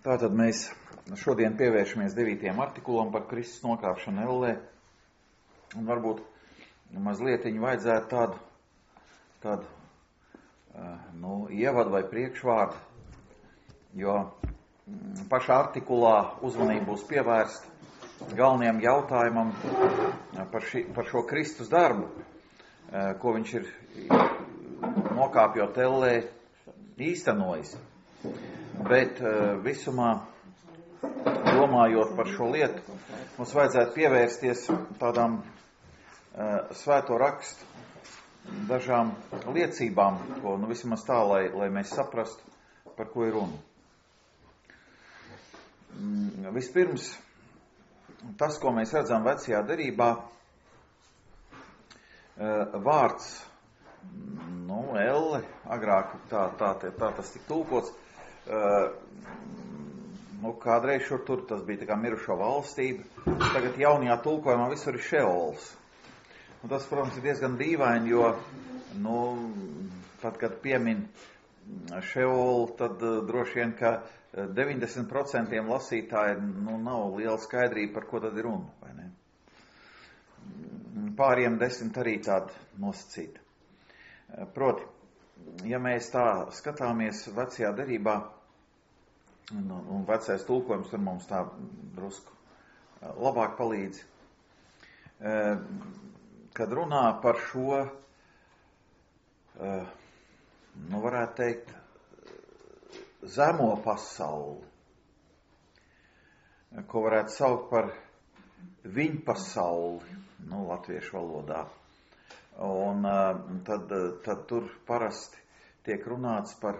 Tātad mēs šodien pievēršamies 9. artikulam par Kristus nokāpšanu ellē. Un varbūt mazlietiņu vajadzētu tādu ievadu vai priekšvārdu, jo pašā artikulā uzmanība būs pievērsta galvenajam jautājumam par šo Kristus darbu, ko viņš ir nokāpjot ellē īstenojis. Bet visumā, domājot par šo lietu, mums vajadzētu pievērsties tādām svēto rakstu dažām liecībām, ko vismaz tā, lai mēs saprastu, par ko ir runa. Vispirms, tas, ko mēs redzam vecajā derībā, vārds, elle, agrāk tā tas tika tulkots, kādreiz šur tur tas bija tā kā mirušo valstība, tagad jaunajā tulkojumā visur ir šeols. Un tas, protams, ir diezgan dīvaini, jo, tad, kad piemin šeolu, tad droši vien, ka 90% lasītāji, nav liela skaidrība, par ko tad ir runa, vai ne? Pāriem 10 arī tāda nosacīta. Proti, ja mēs tā skatāmies vecajā derībā, un vecais tulkojums tur mums tā drusku labāk palīdz, kad runā par šo, varētu teikt, zemo pasauli, ko varētu saukt par viņpasauli, latviešu valodā. Un tad tur parasti tiek runāts par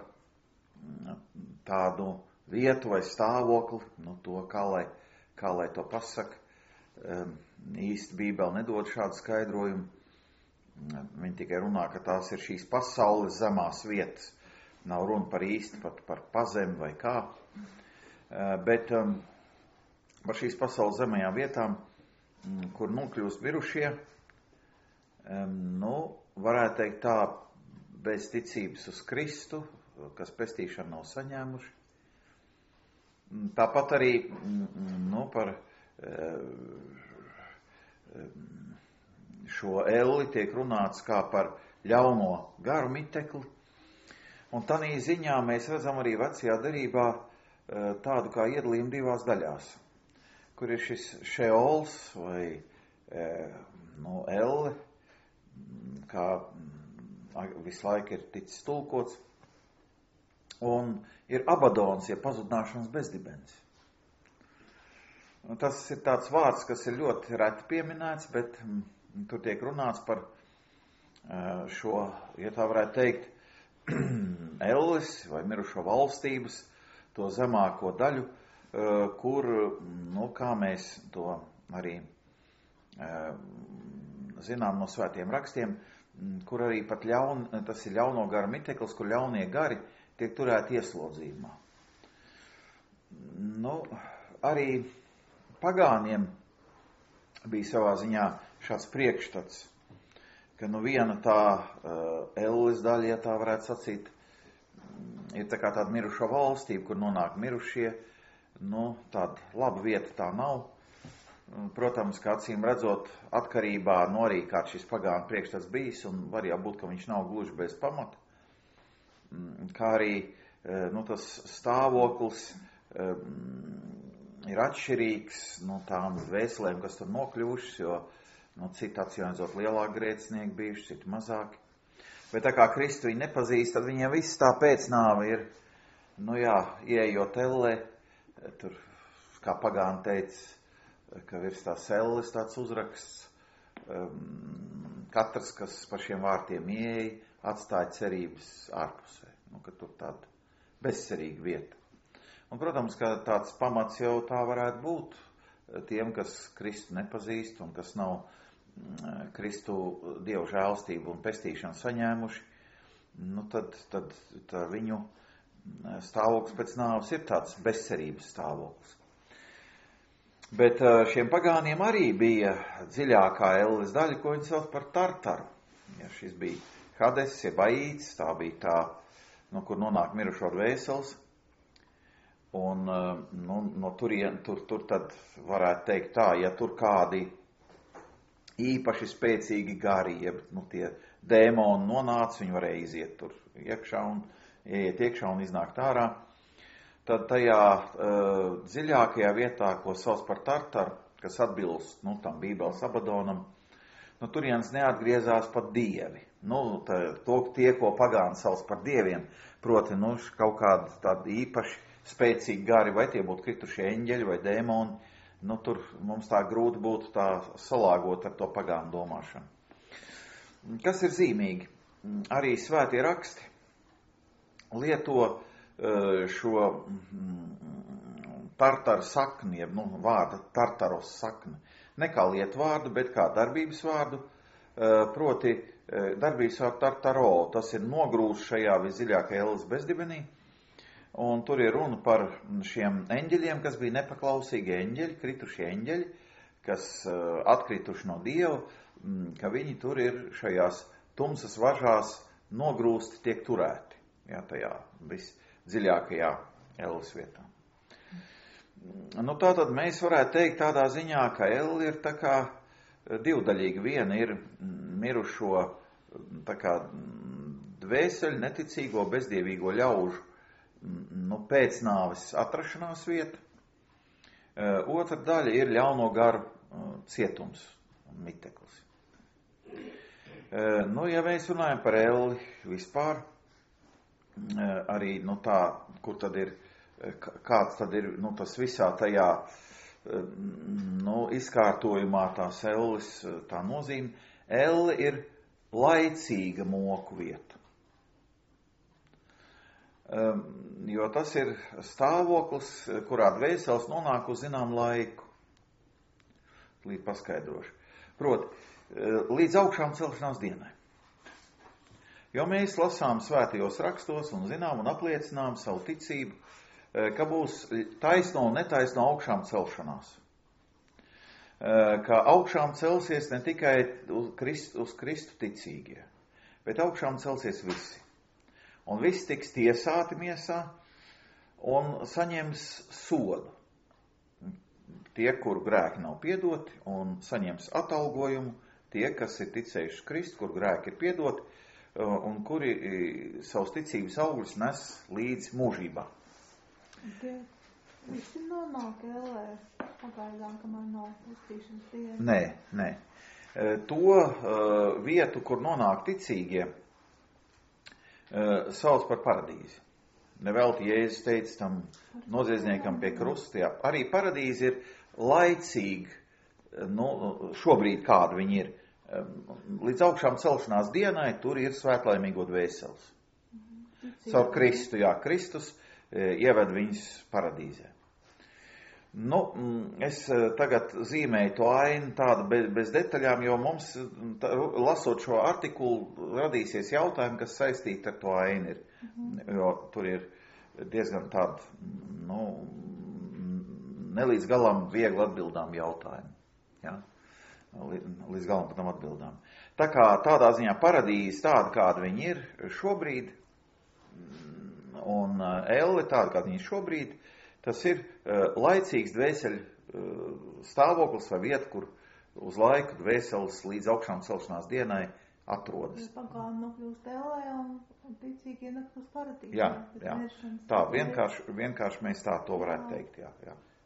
tādu vietu vai stāvokli, to, kā lai to pasaka. Īsti Bībele nedod šādu skaidrojumu. Viņi tikai runā, ka tās ir šīs pasaules zemās vietas. Nav runa par īsti pat par pazemi vai kā. Bet par šīs pasaules zemajām vietām, kur nokļūst mirušie, varētu teikt tā, bez ticības uz Kristu, kas pestīšanu nav saņēmuši. Tāpat arī par šo elli tiek runāts kā par ļauno garu mitekli. Un tādā ziņā mēs redzam arī vecajā derībā tādu kā iedalījumu divās daļās, kur ir šis šeols vai elle, kā visu laiku ir ticis tulkots, un ir abadons, ja pazudināšanas bezdibens. Tas ir tāds vārds, kas ir ļoti reti pieminēts, bet tur tiek runāts par šo, ja tā varētu teikt, elles vai mirušo valstības, to zemāko daļu, kur, kā mēs to arī zinām no svētiem rakstiem, kur arī pat tas ir ļauno garu miteklis, kur ļaunie gari tiek turēti ieslodzījumā. Arī pagāniem bija savā ziņā šāds priekšstats, ka viena tā elles daļa, ja tā varētu sacīt, ir tā kā tāda mirušo valstība, kur nonāk mirušie, tāda laba vieta tā nav. Protams, ka acīm redzot atkarībā no arī kāds šis pagānu priekšstats bijis, un var jau būt, ka viņš nav gluži bez pamata, kā arī tas stāvoklis ir atšķirīgs no tām dvēselēm, kas tur nokļuvušas, jo citi acīmredzot lielāki grēcinieki bijuši, citi mazāki. Bet tā kā Kristu viņi nepazīst, tad viņiem viss tā pēcnāve ir, ieejot ellē, tur, kā pagāni teica, ka virs tās elles tāds uzraksts, katrs, kas par šiem vārtiem ieeja, atstāja cerības ārpusē, ka tur tāda bezcerīga vieta. Un, protams, ka tāds pamats jau tā varētu būt tiem, kas Kristu nepazīst un kas nav Kristu Dievu žēlstību un pestīšanu saņēmuši, tad viņu stāvoklis pēc nāves ir tāds bezcerības stāvoklis. Bet šiem pagāniem arī bija dziļākā elles daļa, ko viņi sauc par Tartaru. Ja šis bija Hades, jeb Aīds, tā bija tā, kur nonāk mirušo dvēseles. Un no turien, tur tad varētu teikt tā, ja tur kādi īpaši spēcīgi gari, jeb tie dēmoni nonāca, viņi varēja iziet tur iekšā un ieiet iekšā un iznākt ārā. Tad tajā dziļākajā vietā, ko sauc par Tartaru, kas atbilst tam Bībeles Abadonam, turienes neatgriezās pat dievi. Tie, ko pagāni sauc par dieviem, proti, kaut kādi tādi īpaši spēcīgi gari, vai tie būtu kritušie eņģeļi vai dēmoni, tur mums tā grūti būtu tā salāgot ar to pagānu domāšanu. Kas ir zīmīgi? Arī svētie raksti lieto šo tartaru sakni, jeb vārda tartaros sakni, ne kā lietu vārdu, bet kā darbības vārdu, proti darbības vārdu tartaro, tas ir nogrūst šajā visdziļākajā Elles bezdibenī, un tur ir runa par šiem eņģeļiem, kas bija nepaklausīgi eņģeļi, kritušie eņģeļi, kas atkrituši no Dieva, ka viņi tur ir šajās tumsas važās nogrūsti, tiek turēti, tajā visdziļākajā Elles vietā. Tātad mēs varētu teikt tādā ziņā, ka Elle ir tā kā divdaļīga. Viena ir mirušo tā kā dvēseļu, neticīgo, bezdievīgo ļaužu pēcnāves atrašanās vieta. Otra daļa ir ļauno garu cietums un miteklis. Ja mēs runājam par Elle vispār, arī tā, kur tad ir, kāds tad ir tas visā tajā izkārtojumā tās Elles tā nozīme. Elle ir laicīga moku vieta. Jo tas ir stāvoklis, kurā dvēseles nonāk uz zinām laiku. Līdz paskaidrošu. Proti, līdz augšām celšanās dienai. Jo mēs lasām svētajos rakstos un zinām un apliecinām savu ticību, ka būs taisno un netaisno augšām celšanās. Ka augšām celsies ne tikai uz Kristu ticīgie, bet augšām celsies visi. Un viss tiks tiesāti miesā un saņems sodu. Tie, kuru grēki nav piedoti, un saņems atalgojumu, tie, kas ir ticējuši Kristu, kur grēki ir piedoti, un kuri savus ticības augļus nes līdz mūžībā. Tie visi nonāk Ellē pagaidām, kamēr nav uztīšanas diena? Nē. To vietu, kur nonāk ticīgie, sauc par paradīzi. Nevelti Jēzus teica tam noziedzniekam pie krusta. Jā. Arī paradīze ir laicīga, šobrīd kāda viņi ir. Līdz augšām celšanās dienai tur ir svētlaimīgo dvēseles. Caur Kristu, Kristus ieved viņus paradīzē. Es tagad zīmēju to ainu tādu bez detaļām, jo mums, lasot šo artikulu, radīsies jautājumi, kas saistīti ar to ainu ir. Jo tur ir diezgan tādi, nelīdz galam viegli atbildām jautājumi. Ja? Līdz galam patam atbildām. Tā kā tādā ziņā paradīze tāda, kāda viņi ir šobrīd, un Elle tāda, kāda viņi ir šobrīd, tas ir laicīgs dvēseļu stāvoklis vai vieta, kur uz laiku dvēseles līdz augšām celšanās dienai atrodas. Pagāni nokļūst Ellē un ticīgie nokļūst paradīzē. Jā. Tā, vienkārši mēs tā to varētu teikt, jā.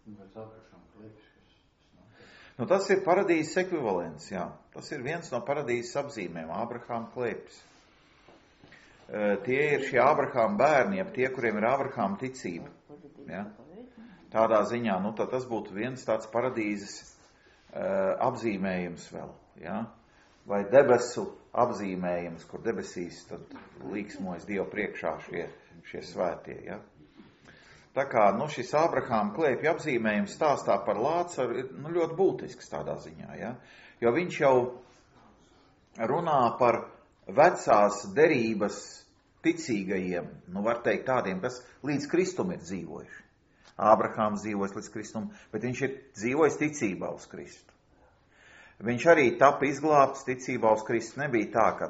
Tas ir paradīzes ekvivalents, jā. Tas ir viens no paradīzes apzīmēm, Ābrahāma klēpis. Tie ir šie Ābrahāma bērni, tie, kuriem ir Ābrahāma ticība. Ja? Tādā ziņā, tad tas būtu viens tāds paradīzes apzīmējums vēl, ja? Vai debesu apzīmējums, kur debesīs tad līksmojas Dievu priekšā šie svētie, ja? Tā kā, šis Ābrahāma klēpja apzīmējums stāstā par Lācaru ir ļoti būtisks tādā ziņā, ja? Jo viņš jau runā par vecās derības ticīgajiem, var teikt tādiem, kas līdz Kristum ir dzīvojuši. Ābrahāms dzīvojas līdz Kristum, bet viņš ir dzīvojis ticībā uz Kristu. Viņš arī tapa izglābts ticībā uz Kristu. Nebija tā, ka,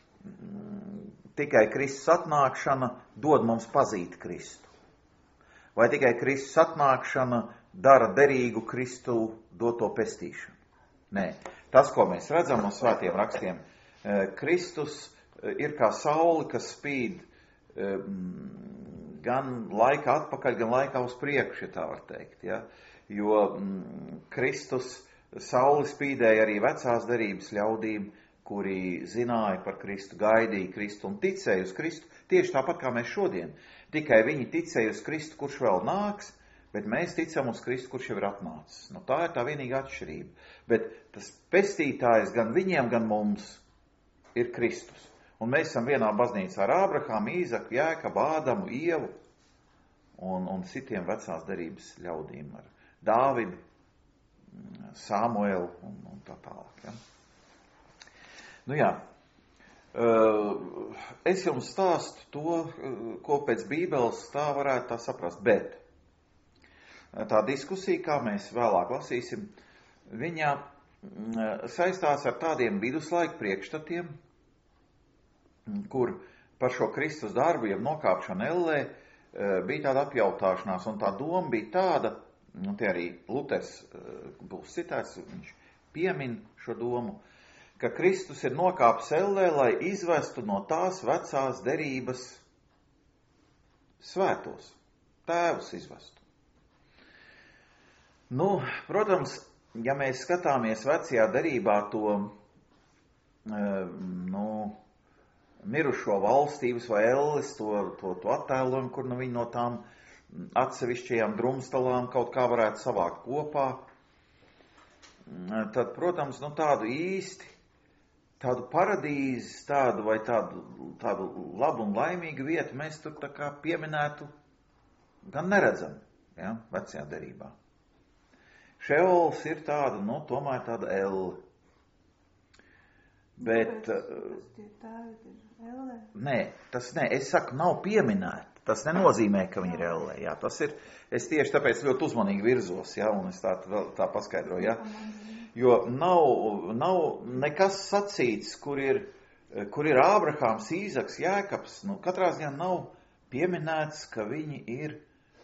tikai Kristus atnākšana dod mums pazīt Kristu. Vai tikai Kristus atnākšana dara derīgu Kristu doto pestīšanu? Nē, tas, ko mēs redzam no svētiem rakstiem, Kristus ir kā saule, kas spīd gan laikā atpakaļ, gan laikā uz priekšu, ja tā var teikt. Ja? Jo Kristus sauli spīdēja arī vecās derības ļaudīm, kuri zināja par Kristu, gaidīja Kristu un ticēja uz Kristu, tieši tāpat kā mēs šodien. Tikai viņi ticēja uz Kristu, kurš vēl nāks, bet mēs ticam uz Kristu, kurš jau ir atnācis. Nu, tā ir tā vienīga atšķirība. Bet tas pestītājs gan viņiem, gan mums ir Kristus. Un mēs esam vienā baznīcā ar Ābrahāmu, Īzaku, Jēkabu, Ādamu, Ievu un citiem vecās derības ļaudīm, ar Dāvidu, Samuelu un tā tālāk. Ja? Nu jā, es jums stāstu to, ko pēc Bībeles tā varētu tā saprast, bet tā diskusija, kā mēs vēlāk lasīsim, viņa saistās ar tādiem viduslaiku priekšstatiem, kur par šo Kristus darbu, jeb nokāpšanu ellē, bija tāda apjautāšanās, un tā doma bija tāda, nu te arī Luters būs citāts, viņš piemin šo domu, ka Kristus ir nokāpis ellē, lai izvestu no tās vecās derības svētos, tēvus izvestu. Nu, protams, ja mēs skatāmies vecajā derībā to, mirušo valstības vai elles, to attēlojumu, kur viņi no tām atsevišķajām drumstalām kaut kā varētu savākt kopā, tad, protams, tādu īsti, tādu paradīzi, tādu labu un laimīgu vietu mēs tur tā kā pieminētu gan neredzam, ja, vecajā derībā. Šeols ir tāda, tomēr tāda elle. Bet, es saku, nav pieminēta. Tas nenozīmē, ka viņi ir ellē. Jā, tas ir, es tieši tāpēc ļoti uzmanīgi virzos, jā, un es tā paskaidroju, jā. Jo nav nekas sacīts, kur ir Ābrahāms, Īzaks, Jēkabs. Katrā ziņā nav pieminēts, ka viņi ir,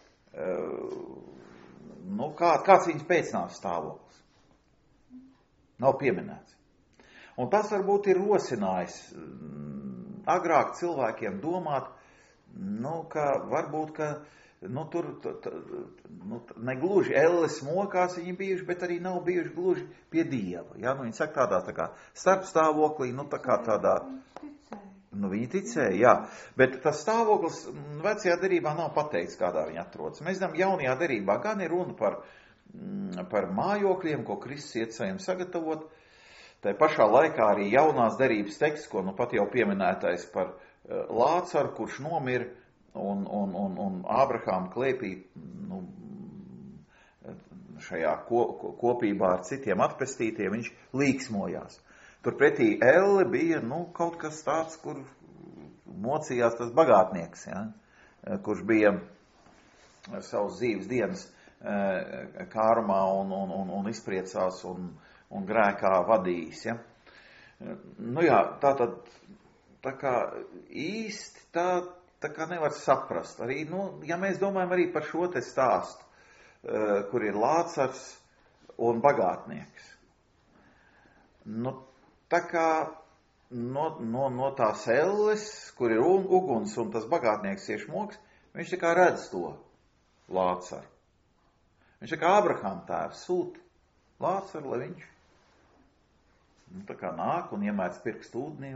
kāds viņas pēcnāves stāvoklis. Nav pieminēts. Un tas varbūt ir rosinājis agrāk cilvēkiem domāt, ka varbūt, tur negluži elles mokās viņi bijuši, bet arī nav bijuši gluži pie Dieva. Ja? Viņi saka tādā tā kā starpstāvoklī, tā kā tādā, viņi ticēja, jā. Bet tas stāvoklis vecajā derībā nav pateikts, kādā viņi atrodas. Mēs zinām, jaunajā derībā gan ir runa par mājokļiem, ko Kristus iecējam sagatavot. Tā pašā laikā arī jaunās derības teksts, ko pat jau pieminētais par Lācaru, kurš nomira un Ābrahāma klēpī šajā kopībā ar citiem atpestītiem, viņš līksmojās. Turpretī elle bija kaut kas tāds, kur mocījās tas bagātnieks, ja? Kurš bija savas dzīves dienas kārumā un izpriecās un grēkā vadījis. Ja? Tā kā īsti tā kā nevar saprast. Arī, ja mēs domājam arī par šo te stāstu, kur ir Lācars un bagātnieks. Tā kā no tās elles, kur ir uguns un tas bagātnieks iešmoks, viņš tā kā redz to Lācaru. Viņš tā kā Ābrahāma tēvs sūta Lācaru, lai viņš tā kā nāk un iemērc pirkstu ūdenī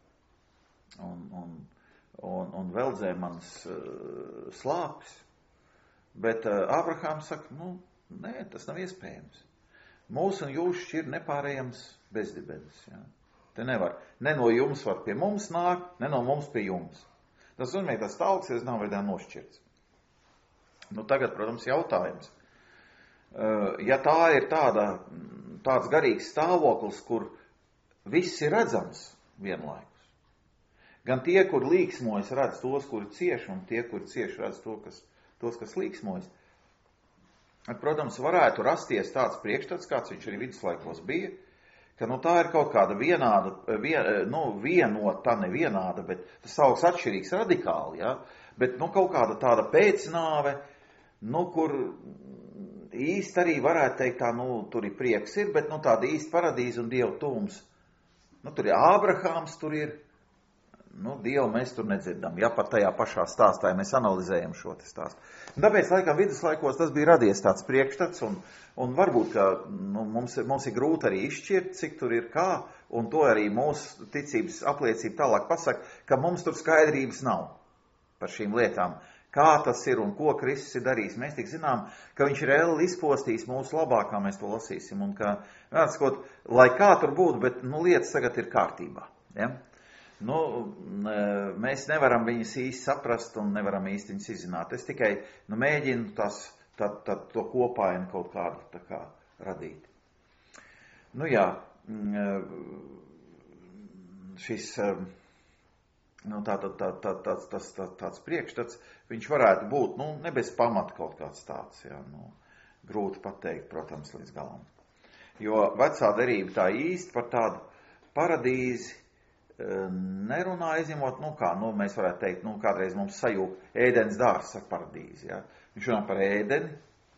un veldzē manas slāpes. Bet Ābrahāms saka, nē, tas nav iespējams. Mūs un jūs šķir nepārējams bezdibenis. Ja? Te nevar. Ne no jums var pie mums nākt, ne no mums pie jums. Tas nozīmē, tas stāvoklis nav veidā nošķirts. Tagad, protams, jautājums. Ja tā ir tāds garīgs stāvoklis, kur viss ir redzams vienlaikus. Gan tie, kur līksmojas, redz tos, kuri cieši, un tie, kuri cieši, redz tos, kas līksmojas. Protams, varētu rasties tāds priekšstats, kāds viņš arī viduslaikos bija, ka tā ir kaut kāda vienota, nevienāda, bet tas stāvoklis atšķirīgs radikāli, ja? Bet kaut kāda tāda pēcnāve, kur īsti arī varētu teikt tā, tur ir prieks ir, bet, tāda īsta paradīze un Dieva tuvums. Tur ir Ābrahāms, tur ir, Dievu mēs tur nedzirdam, ja pat tajā pašā stāstā, ja mēs analizējam šo te stāstu. Tāpēc, laikam, viduslaikos tas bija radies tāds priekšstats, un varbūt, ka mums ir grūti arī izšķirt, cik tur ir kā, un to arī mūsu ticības apliecība tālāk pasaka, ka mums tur skaidrības nav par šīm lietām, kā tas ir un ko Kristus ir darījis. Mēs tik zinām, ka viņš reāli izpostīs mūsu labāk, kā mēs to lasīsim, un ka, lai kā tur būtu, bet, lietas tagad ir kārtībā, ja? Mēs nevaram viņas īsti saprast un nevaram īsti viņas izzināt. Es tikai mēģinu to kopainu kaut kādu tā kā radīt. Šis tāds priekšstats, viņš varētu būt, ne bez pamata kaut kāds tāds, ja, grūti pateikt, protams, līdz galam. Jo vecā derība tā īsti par tādu paradīzi nerunā, izņemot, mēs varētu teikt, kādreiz mums sajūg ēdens dārs ar paradīzi, ja. Viņš runā par ēdeni,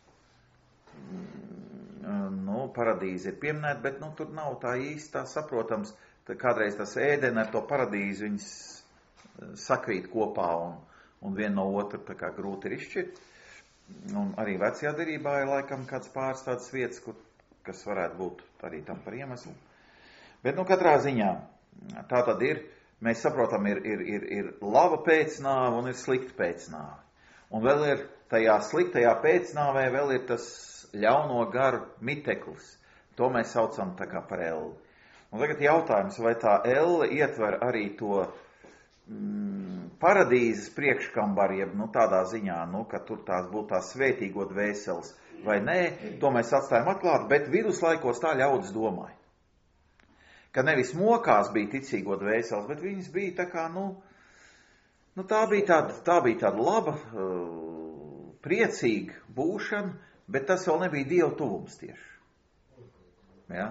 paradīze ir pieminēta, bet, tur nav tā īsti tā saprotams, kādreiz tas ēdeni ar to paradīzi, viņas sakrīt kopā un viena no otru tā kā grūti ir izšķirt. Un arī vecajā derībā ir laikam kāds pāris tādas vietas, kas varētu būt arī tam par iemeslu. Bet, katrā ziņā, tā tad ir, mēs saprotam, ir laba pēcnāve un ir slikta pēcnāve. Un vēl ir tajā sliktajā pēcnāvē vēl ir tas ļauno garu miteklis. To mēs saucam tā kā par elli. Un tagad jautājums, vai tā elle ietver arī to paradīzes priekškambaru, jeb tādā ziņā, ka tur tās būtu tās svētīgo dvēseles, vai nē, to mēs atstājam atklāt, bet viduslaikos tā ļaudis domāja. Ka nevis mokās bija ticīgo dvēseles, bet viņas bija tā kā, tā bija tāda laba, priecīga būšana, bet tas vēl nebija Dieva tuvums tieši. Ja?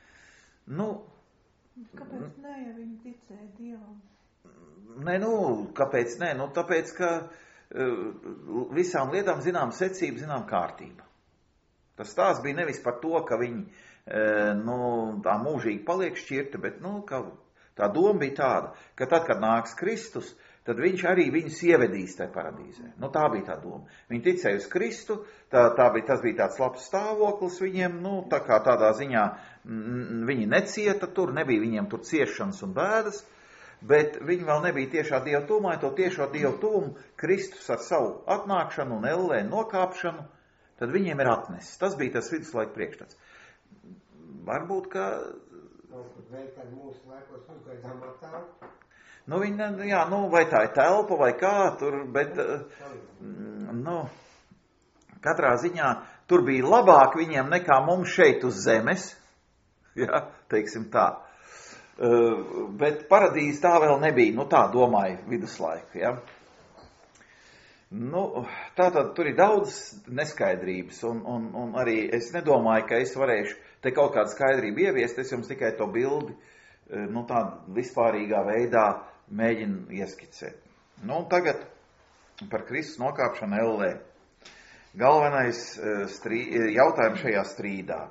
Kāpēc nē, ja viņi ticēja Dievam? Kāpēc nē? Tāpēc, ka visām lietām zinām secība, zinām kārtība. Tas stāsts bija nevis par to, ka viņi tā mūžīgi paliek šķirti, bet, tā doma bija tāda, ka tad, kad nāks Kristus, tad viņš arī viņus ievedīs tajā paradīzē. Tā bija tā doma. Viņi ticēja uz Kristu, tas bija tāds labs stāvoklis viņiem, tā kā tādā ziņā viņi necieta tur, nebija viņiem tur ciešanas un bēdas, bet viņi vēl nebija tiešā Dieva tuvumā, to tiešo Dieva tuvumu Kristus ar savu atnākšanu un ellē nokāpšanu, tad viņiem ir atnesis. Tas bija tas viduslaika priekšstats. Varbūt, ka... vai tā ir telpa vai kā tur, bet, katrā ziņā tur bija labāk viņiem nekā mums šeit uz zemes, ja, teiksim tā. Bet paradīze tā vēl nebija, tā domāja viduslaiku, ja. Tātad tur ir daudz neskaidrības, un arī es nedomāju, ka es varēšu te kaut kādu skaidrību ieviest, es jums tikai to bildi, tāda vispārīgā veidā mēģinu ieskicēt. Tagad par Kristus nokāpšanu ellē. Galvenais jautājums šajā strīdā.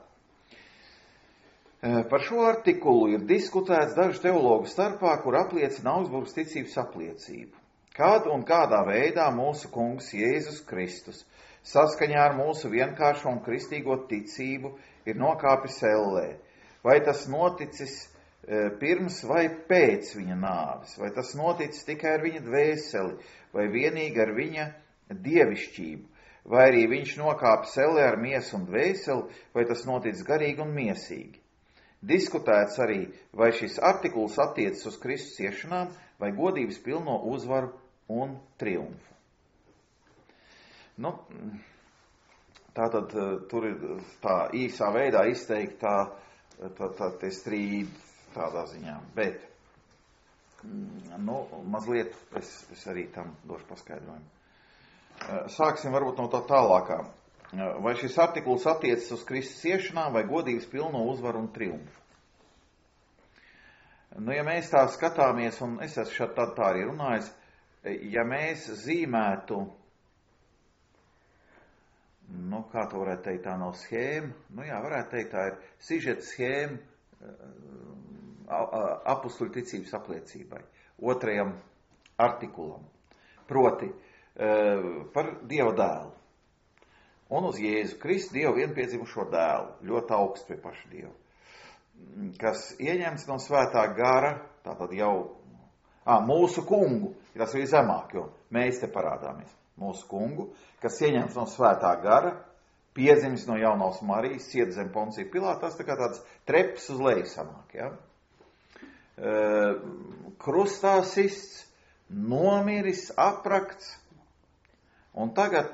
Par šo artikulu ir diskutēts dažu teologu starpā, kur apliecina Augsburgas ticības apliecību. Kad un kādā veidā mūsu kungs Jēzus Kristus saskaņā ar mūsu vienkāršo un kristīgo ticību ir nokāpis ellē? Vai tas noticis pirms vai pēc viņa nāves? Vai tas noticis tikai ar viņa dvēseli, vai vienīgi ar viņa dievišķību? Vai arī viņš nokāpis ellē ar miesu un dvēseli, vai tas noticis garīgi un miesīgi? Diskutēts arī, vai šis artikuls attiecas uz Kristus ciešanām, vai godības pilno uzvaru un triumfu. Tātad tur ir tā īsā veidā izteikt tie strīdi tādā ziņā, bet mazliet es arī tam došu paskaidrojumu. Sāksim varbūt no tā tālākā. Vai šis artikuls attiecas uz Kristus ciešanām vai godības pilno uzvaru un triumfu? Ja mēs tā skatāmies, un es esmu šeit tā arī runājis, ja mēs zīmētu kā to varētu teikt, tā nav schēma, jā, varētu teikt, tā ir sižeta schēma apustuļu ticības apliecībai, otrajam artikulam, proti par Dieva dēlu. Un uz Jēzu Kristu, Dievu vienpiedzimušo dēlu, ļoti augstu pie paša Dieva, kas ieņemts no svētā gara, tātad jau mūsu kungu, tas ir zemāk, jo mēs te parādāmies, mūsu kungu, kas ieņemts no svētā gara, piedzimis no jaunās Marijas, ciet zem Poncija Pilāta, tas tā kā tāds treps uz leju sanāk, ja? Krustā sists, nomiris, aprakts, un tagad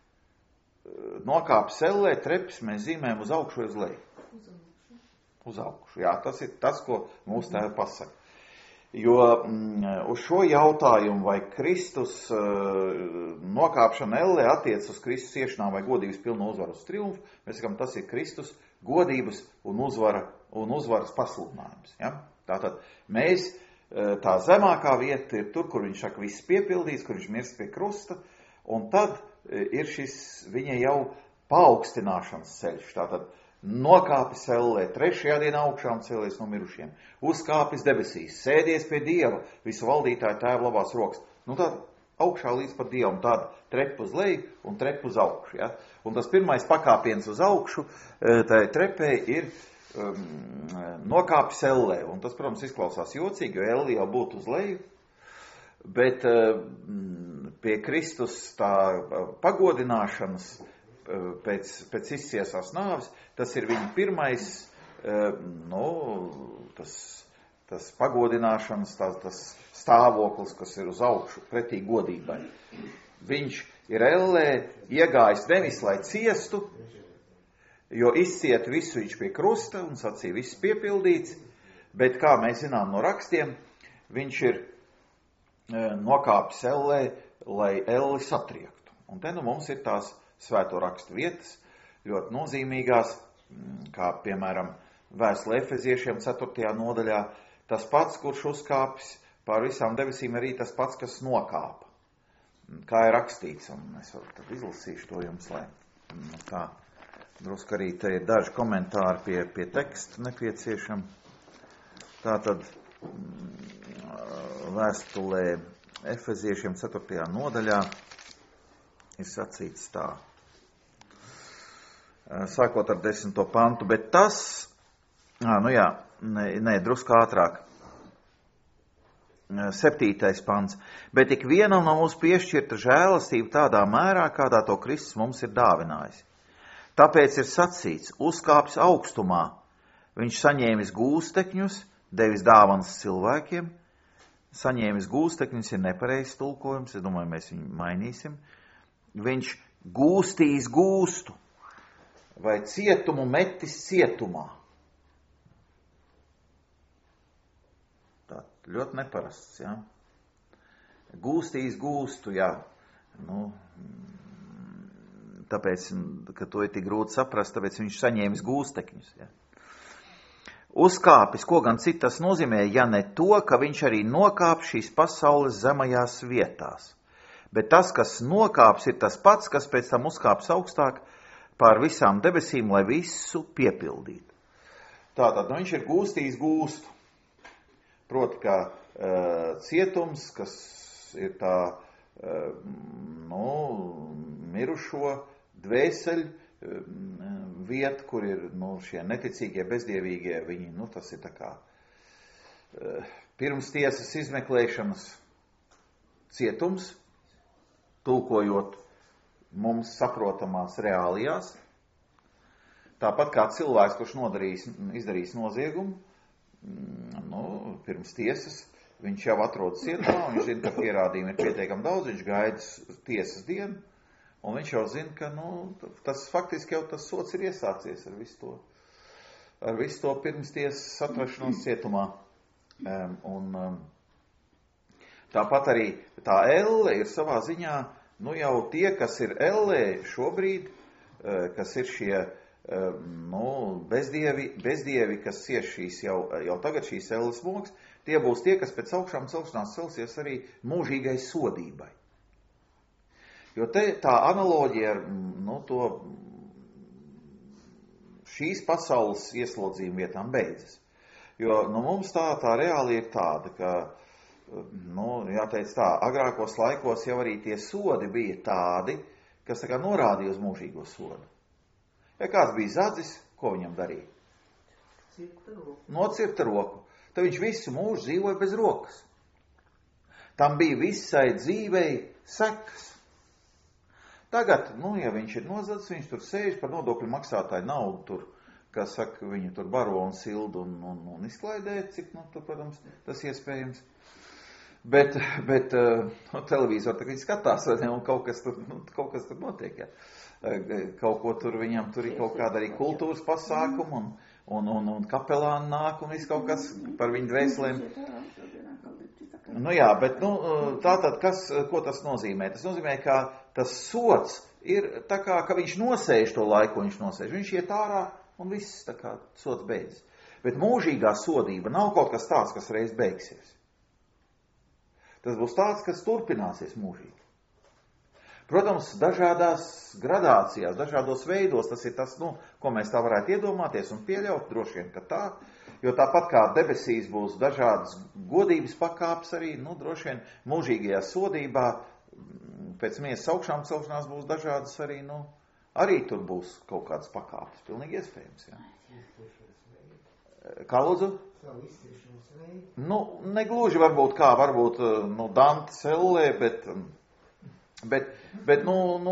nokāp sellē, treps mēs zīmējam uz augšu vai uz leju. Uz augšu, jā, tas ir tas, ko mūsu tēvi pasaka. Jo uz šo jautājumu, vai Kristus nokāpšana ellē attiec uz Kristus ciešanām vai godības pilnu uzvaru uz triumfu, mēs sakam, tas ir Kristus godības un uzvaras pasludinājums. Ja? Tātad mēs, tā zemākā vieta ir tur, kur viņš saka, viss piepildīts, kur viņš mirst pie krusta, un tad ir šis viņa jau paaugstināšanas ceļš. Tātad nokāpis ellē, 3. dienā augšām cēlies no mirušiem, uzkāpis debesīs, sēdies pie Dieva, visu valdītāju tēva labās rokas. Tad augšā līdz pat Dievam, tāda trepa uz leju un trepa uz augšu. Ja? Un tas pirmais pakāpiens uz augšu, tai trepē ir nokāpis ellē. Un tas, protams, izklausās jocīgi, jo elle jau būtu uz leju, bet pie Kristus tā pagodināšanas pēc izciesās nāves, tas ir viņa pirmais, tas pagodināšanas, tas stāvoklis, kas ir uz augšu, pretī godībai. Viņš ir ellē iegājis nevis, lai ciestu, jo izciet visu viņš pie krusta un sacīja viss piepildīts, bet, kā mēs zinām no rakstiem, viņš ir nokāpis ellē, lai elli satriektu. Un te mums ir tās svēto rakstu vietas, ļoti nozīmīgās, kā piemēram vēstule Efeziešiem 4. nodaļā, tas pats, kurš uzkāpis pār visām debesīm, arī tas pats, kas nokāpa. Kā ir rakstīts, un es vēl tad izlasīšu to jums, lai tā drusku arī te ir daži komentāri pie teksta nepieciešami. Tātad vēstulē Efeziešiem 4. nodaļā ir sacīts tā. Sākot ar 10. pantu, bet tas, drusku ātrāk, 7. pants, bet tik vienam no mums piešķirta žēlastība tādā mērā, kādā to Kristus mums ir dāvinājis. Tāpēc ir sacīts, uzkāpis augstumā, viņš saņēmis gūstekņus, devis dāvanas cilvēkiem, saņēmis gūstekņus ir nepareizs tulkojums, es domāju, mēs viņu mainīsim, viņš gūstīs gūstu, vai cietumu metis cietumā. Tā ļoti neparasts, jā. Gūstīs gūstu, jā. Tāpēc, ka to ir tik grūti saprast, tāpēc viņš saņēmis gūstekņus, jā. Uzkāpis, ko gan citas nozīmē, ja ne to, ka viņš arī nokāp šīs pasaules zemajās vietās. Bet tas, kas nokāps, ir tas pats, kas pēc tam uzkāps augstāk pār visām debesīm, lai visu piepildītu. Tātad, viņš ir gūstījis gūstu. Proti, kā cietums, kas ir tā, mirušo dvēseļu vieta, kur ir, šie neticīgie, bezdievīgie, viņi, tas ir tā kā pirms tiesas izmeklēšanas cietums, tulkojot mums saprotamās reālijās. Tāpat kā cilvēks, kurš izdarījis noziegumu, pirms tiesas, viņš jau atrodas cietumā, viņš zina, ka pierādījumi ir pietiekami daudz, viņš gaida tiesas dienu, un viņš jau zina, ka, tas faktiski jau tas sots ir iesācies ar visu to pirms tiesas atrašanos cietumā. Tāpat arī tā elle ir savā ziņā, jau tie, kas ir ellē šobrīd, kas ir šie, bezdievi, kas cieš šīs jau tagad šīs elles moks, tie būs tie, kas pēc augšām celšanās celsies arī mūžīgai sodībai. Jo te tā analoģija ar šīs pasaules ieslodzījuma vietām beidzas. Jo mums tā reāli ir tāda, ka, jāteic tā, agrākos laikos jau arī tie sodi bija tādi, kas tā kā norādīja uz mūžīgo sodu. Ja kāds bija zadzis, ko viņam darīja? Nocirta roku. Tad viņš visu mūžu dzīvoja bez rokas. Tam bija visai dzīvei sekas. Tagad, ja viņš ir nozadzis, viņš tur sēž par nodokļu maksātāju naudu tur, kas saka, viņu tur baro un sildu un izklaidē, cik, protams, tas iespējams. Bet televīzor tā, viņi skatās, un kaut kas tur notiek, ja. Kaut ko tur viņam, tur ir kaut kāda arī kultūras pasākuma, un kapelāni nāk, un viss kaut kas par viņu dvēselēm. Bet tātad, ko tas nozīmē? Tas nozīmē, ka tas sods ir tā kā, ka viņš nosēž to laiku, viņš nosēž. Viņš iet ārā un viss, tā kā sods beidzas. Bet mūžīgā sodība nav kaut kas tāds, kas reiz beigsies. Tas būs tāds, kas turpināsies mūžīgi. Protams, dažādās gradācijās, dažādos veidos, tas ir tas, ko mēs tā varētu iedomāties un pieļaut, droši vien, ka tā. Jo tāpat kā debesīs būs dažādas godības pakāpes arī, droši vien mūžīgajā sodībā, pēc miesas augšām celšanās būs dažādas arī, arī tur būs kaut kādas pakāpes. Pilnīgi iespējams, jā. Kā lūdzu? Negluži varbūt Dantes ellē, bet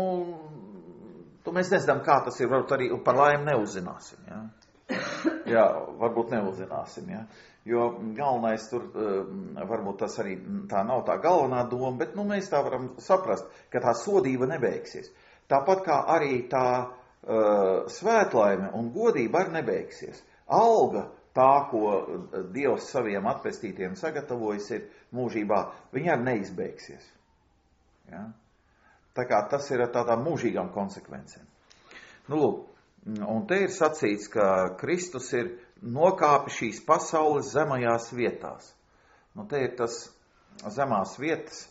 mēs nezinām, kā tas ir, varbūt arī par laimi neuzzināsim, jā. Jā, varbūt neuzzināsim, ja. Jo galvenais tur, varbūt tas arī tā nav tā galvenā doma, bet mēs tā varam saprast, ka tā sodība nebeigsies. Tāpat kā arī tā svētlaime un godība arī nebeigsies. Alga, tā, ko Dievs saviem atpestītiem sagatavojas ir mūžībā, viņa arī neizbeigsies. Ja? Tā kā tas ir ar tādām mūžīgām konsekvencēm. Lūk. Un te ir sacīts, ka Kristus ir nokāpis šīs pasaules zemajās vietās. Te ir tas zemās vietas,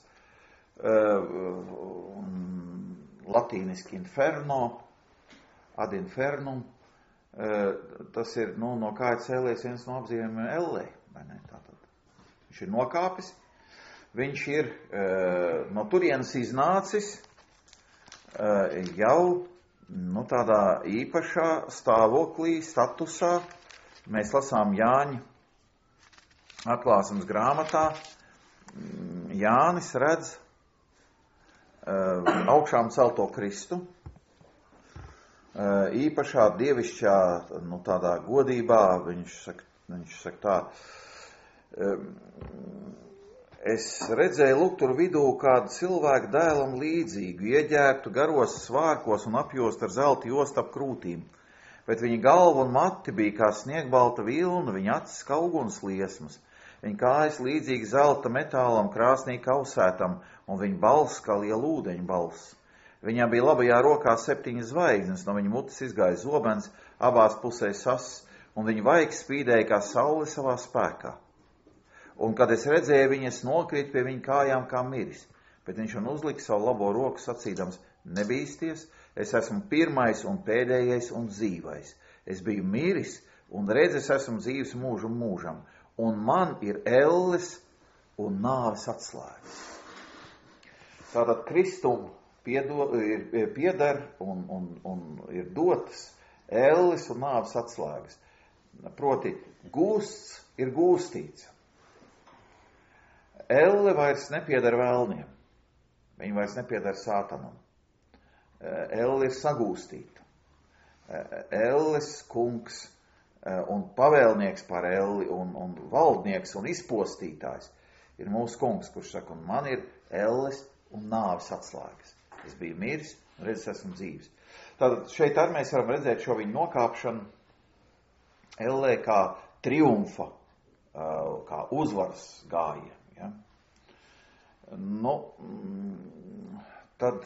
latīniski inferno, ad infernum. Tas ir, no kā ir cēlies viens no apzīmējumiem ellē, vai ne? Tātad viņš ir nokāpis, viņš ir no turienes iznācis jau tādā īpašā stāvoklī, statusā. Mēs lasām Jāņa atklāsmes grāmatā. Jānis redz augšām celto Kristu, īpašā dievišķā, tādā godībā. Viņš saka tā, es redzēju luktur vidū kādu cilvēku dēlam līdzīgu, ieģērtu garos svārkos un apjost ar zelta jostu ap krūtīm, bet viņa galva un mati bija kā sniegbalta vilna, viņa acis kā uguns liesmas, viņa kājas līdzīgi zelta metālam krāsnī kausētam, un viņa balss kā liela ūdeņa balss. Viņā bija labajā rokā 7 zvaigznes, no viņa mutes izgāja zobens, abās pusēs ass, un viņa vaigs spīdēja kā saule savā spēkā. Un, kad es redzēju viņu, es nokrītu pie viņa kājām kā miris. Bet viņš man uzlika savu labo roku sacīdams, nebīsties, es esmu pirmais un pēdējais un dzīvais. Es biju miris un redz, es esmu dzīvs mūžu mūžam. Un man ir elles un nāves atslēgas. Tātad Kristum pieder un ir dotas elles un nāves atslēgas. Proti, gūsts ir gūstīts. Elle vairs nepieder vēlniem. Viņa vairs nepieder sātanam. Elle ir sagūstīta. Elles kungs un pavēlnieks par elli un valdnieks un izpostītājs ir mūsu kungs, kurš saka, un man ir elles un nāves atslēgas. Es biju miris, un redz, esmu dzīvs. Tātad šeit arī mēs varam redzēt šo viņu nokāpšanu ellē kā triumfa, kā uzvaras gājienu. Ja? Tad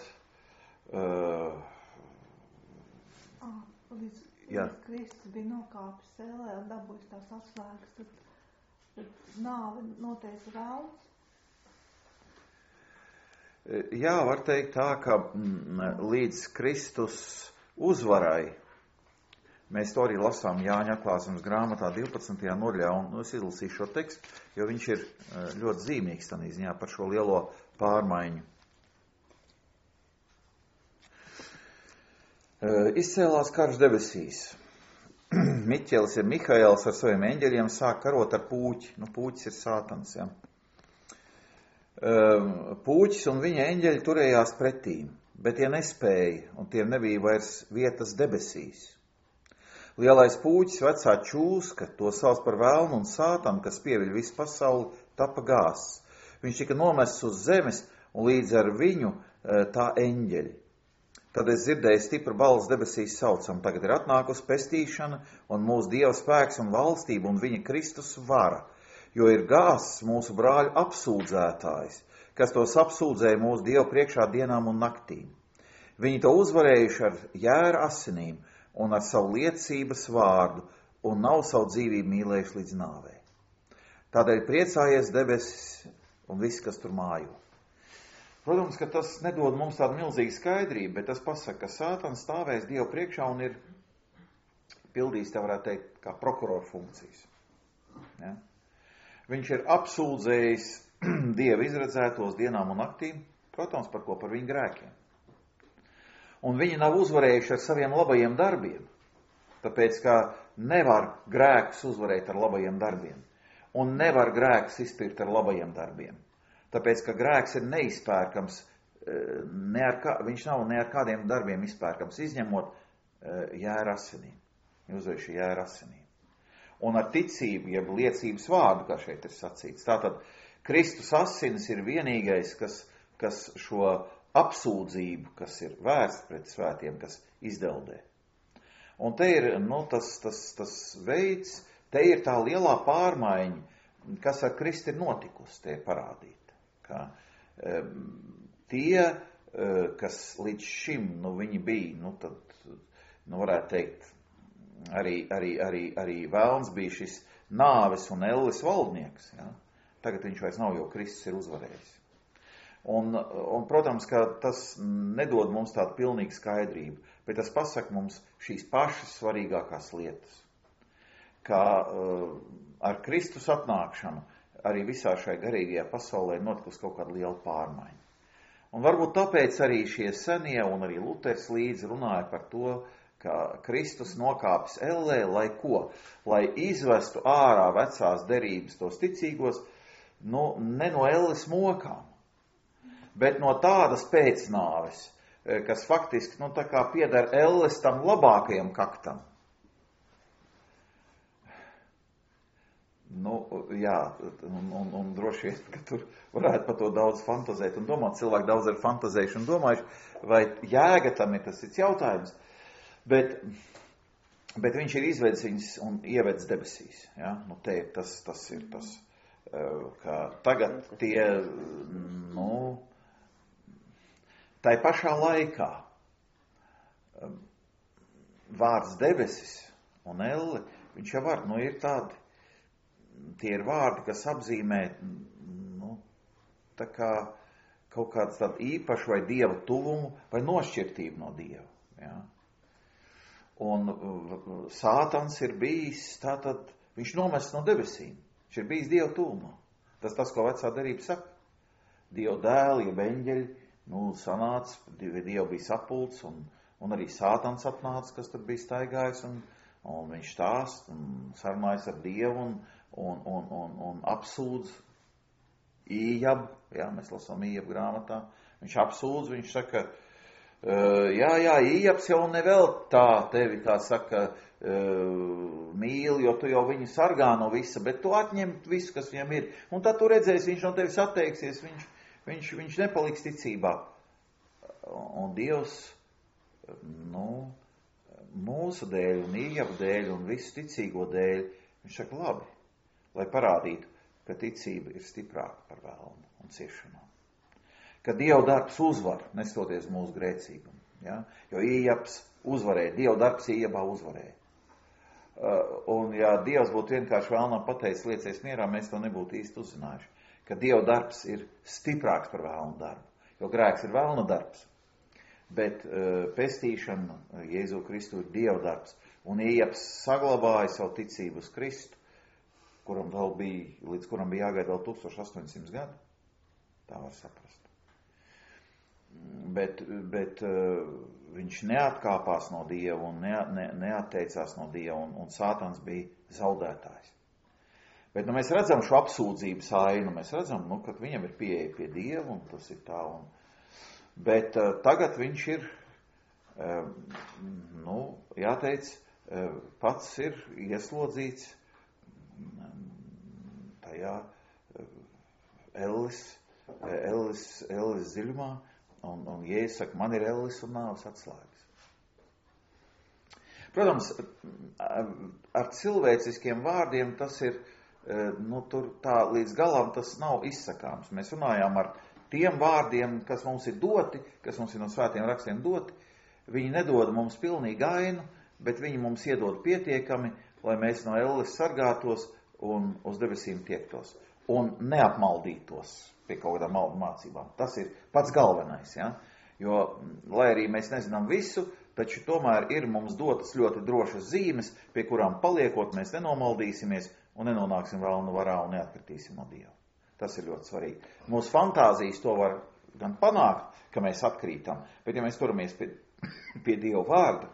līdz Kristus bija nokāpis ellē un dabūjis tās atslēgas, tad nāve noteica vēlns. Jā, var teikt tā, ka līdz Kristus uzvarai, mēs to arī lasām Jāņa atklāsmes grāmatā 12. nodaļā, un es izlasīšu šo tekstu, jo viņš ir ļoti zīmīgs tādā ziņā par šo lielo pārmaiņu. Izcēlās karš debesīs. Miķelis ir Mihaēls ar saviem eņģeļiem sāk karot ar pūķi. Pūķis ir Sātans, ja. Pūķis un viņa eņģeļi turējās pretīm, bet tie nespēja, un tiem nebija vairs vietas debesīs. Lielais pūķis, vecā čūska, to sauc par velnu un Sātanu, kas pieviļ visu pasauli, tapa gāzts. Viņš tika nomests uz zemes, un līdz ar viņu tā eņģeļi. Tad es dzirdēju stipru balsi debesīs saucam, tagad ir atnākusi pestīšana un mūsu Dieva spēks un valstība un viņa Kristus vara, jo ir gāzts mūsu brāļu apsūdzētājs, kas tos apsūdzēja mūsu Dievu priekšā dienām un naktīm. Viņi to uzvarējuši ar jēra asinīm un ar savu liecības vārdu un nav savu dzīvību mīlējuši līdz nāvei. Tādēļ priecājies debesis un viss, kas tur mājo. Protams, ka tas nedod mums tādu milzīgu skaidrību, bet tas pasaka, ka Sātans stāvēs Dievu priekšā un ir pildījis, tā varētu teikt, kā prokuroru funkcijas. Ja? Viņš ir apsūdzējis Dievu izredzētos dienām un naktīm, protams, par ko? Par viņu grēkiem. Un viņi nav uzvarējuši ar saviem labajiem darbiem, tāpēc, ka nevar grēkus uzvarēt ar labajiem darbiem, un nevar grēkus izpirkt ar labajiem darbiem. Tāpēc, ka grēks ir neizpērkams, viņš nav ne ar kādiem darbiem izpērkams, izņemot jēra asinīm, uzvērši jēra asinīm. Un ar ticību, jeb liecības vārdu, kā šeit ir sacīts. Tātad Kristus asinis ir vienīgais, kas šo apsūdzību, kas ir vērsts pret svētiem, kas izdeldē. Un te ir tas veids, te ir tā lielā pārmaiņa, kas ar Kristu ir notikusi, te ir parādīta. Ka tie, kas līdz šim, viņi bija, varētu teikt, arī velns bija šis nāves un elles valdnieks, ja? Tagad viņš vairs nav, jo Kristus ir uzvarējis. Un, protams, ka tas nedod mums tādu pilnīgu skaidrību, bet tas pasaka mums šīs pašas svarīgākās lietas. Kā ar Kristus atnākšanu arī visā šai garīgajā pasaulē notikusi kaut kāda liela pārmaiņa. Un varbūt tāpēc arī šie senie un arī Luters līdzi runāja par to, ka Kristus nokāpis ellē, lai ko? Lai izvestu ārā vecās derības tos ticīgos, ne no elles mokām, bet no tādas pēcnāves, kas faktiski, tā kā pieder elles tam labākajam kaktam. Jā, un droši vien, ka tur varētu par to daudz fantazēt un domāt. Cilvēki daudz ir fantazējuši un domājuši, vai jēga tam ir tas cits jautājums. Bet viņš ir izvedis viņus un ievedis debesīs. Ja? Te tas ir tas, ka tagad tie, tai pašā laikā vārds debesis un elle, viņš jau var, ir tādi. Tie ir vārdi, kas apzīmē tā kā kaut kāds tādu īpašu vai Dieva tuvumu vai nošķirtību no Dieva. Ja? Un Sātans ir bijis, tātad viņš nomests no debesīm. Viņš ir bijis Dieva tuvumā. Tas, ko vecā derība saka. Dieva dēli, jeb eņģeļi, sanāca, Dievu bija sapulcs un arī Sātans atnāca, kas tad bija staigājis un viņš stāst un sarunājas ar Dievu un apsūdz Ījabu, mēs lasām Ījabu grāmatā, viņš apsūdz, viņš saka, Ījabs jau nevēl tā tevi, kā saka, mīli, jo tu jau viņu sargā no visa, bet tu atņem visu, kas viņam ir, un tad tu redzēsi, viņš no tevis atteiksies, viņš nepaliks ticībā. Un Dievs, mūsu dēļ un Ījabu dēļ un visu ticīgo dēļ, viņš saka, labi, lai parādītu, ka ticība ir stiprāka par vēlmu un ciešanām. Ka Dieva darbs uzvar, nestoties mūsu grēcīgumu. Ja? Jo Ījabs uzvarēja, Dieva darbs Ījabā uzvarēja. Un ja Dievs būtu vienkārši vēlnām pateicis liecies mierā, mēs to nebūtu īsti uzzinājuši. Ka Dieva darbs ir stiprāks par vēlmu darbu. jo grēks ir vēlna darbs. Bet pestīšana Jēzu Kristu ir Dieva darbs. Un Ieps saglabāja savu ticību uz Kristu, līdz kuram bija jāgaida vēl 1800 gadu. Tā var saprast. Bet viņš neatkāpās no Dieva un neatteicās no Dieva, un Sātans bija zaudētājs. Bet mēs redzam šo apsūdzības ainu, mēs redzam, ka viņam ir pieeja pie Dieva, un tas ir tā. Bet tagad viņš ir, jāteic, pats ir ieslodzīts tajā Ellis dziļumā, un Jēzus saka, man ir Ellis un nāves atslēgas. Protams, ar cilvēciskiem vārdiem tas ir, tur tā līdz galam tas nav izsakāms. Mēs runājām ar tiem vārdiem, kas mums ir doti, kas mums ir no svētiem rakstiem doti. Viņi nedod mums pilnīgi ainu, bet viņi mums iedod pietiekami, lai mēs no Ellis sargātos un uz debesīm tiektos. Un neapmaldītos pie kaut kādām maldu mācībām. Tas ir pats galvenais, ja? Jo, lai arī mēs nezinām visu, taču tomēr ir mums dotas ļoti drošas zīmes, pie kurām paliekot mēs nenomaldīsimies un nenonāksim vēlnu varā un neatkritīsim no Dieva. Tas ir ļoti svarīgi. Mūsu fantāzijas to var gan panākt, ka mēs atkrītam, bet ja mēs turamies pie Dieva vārda,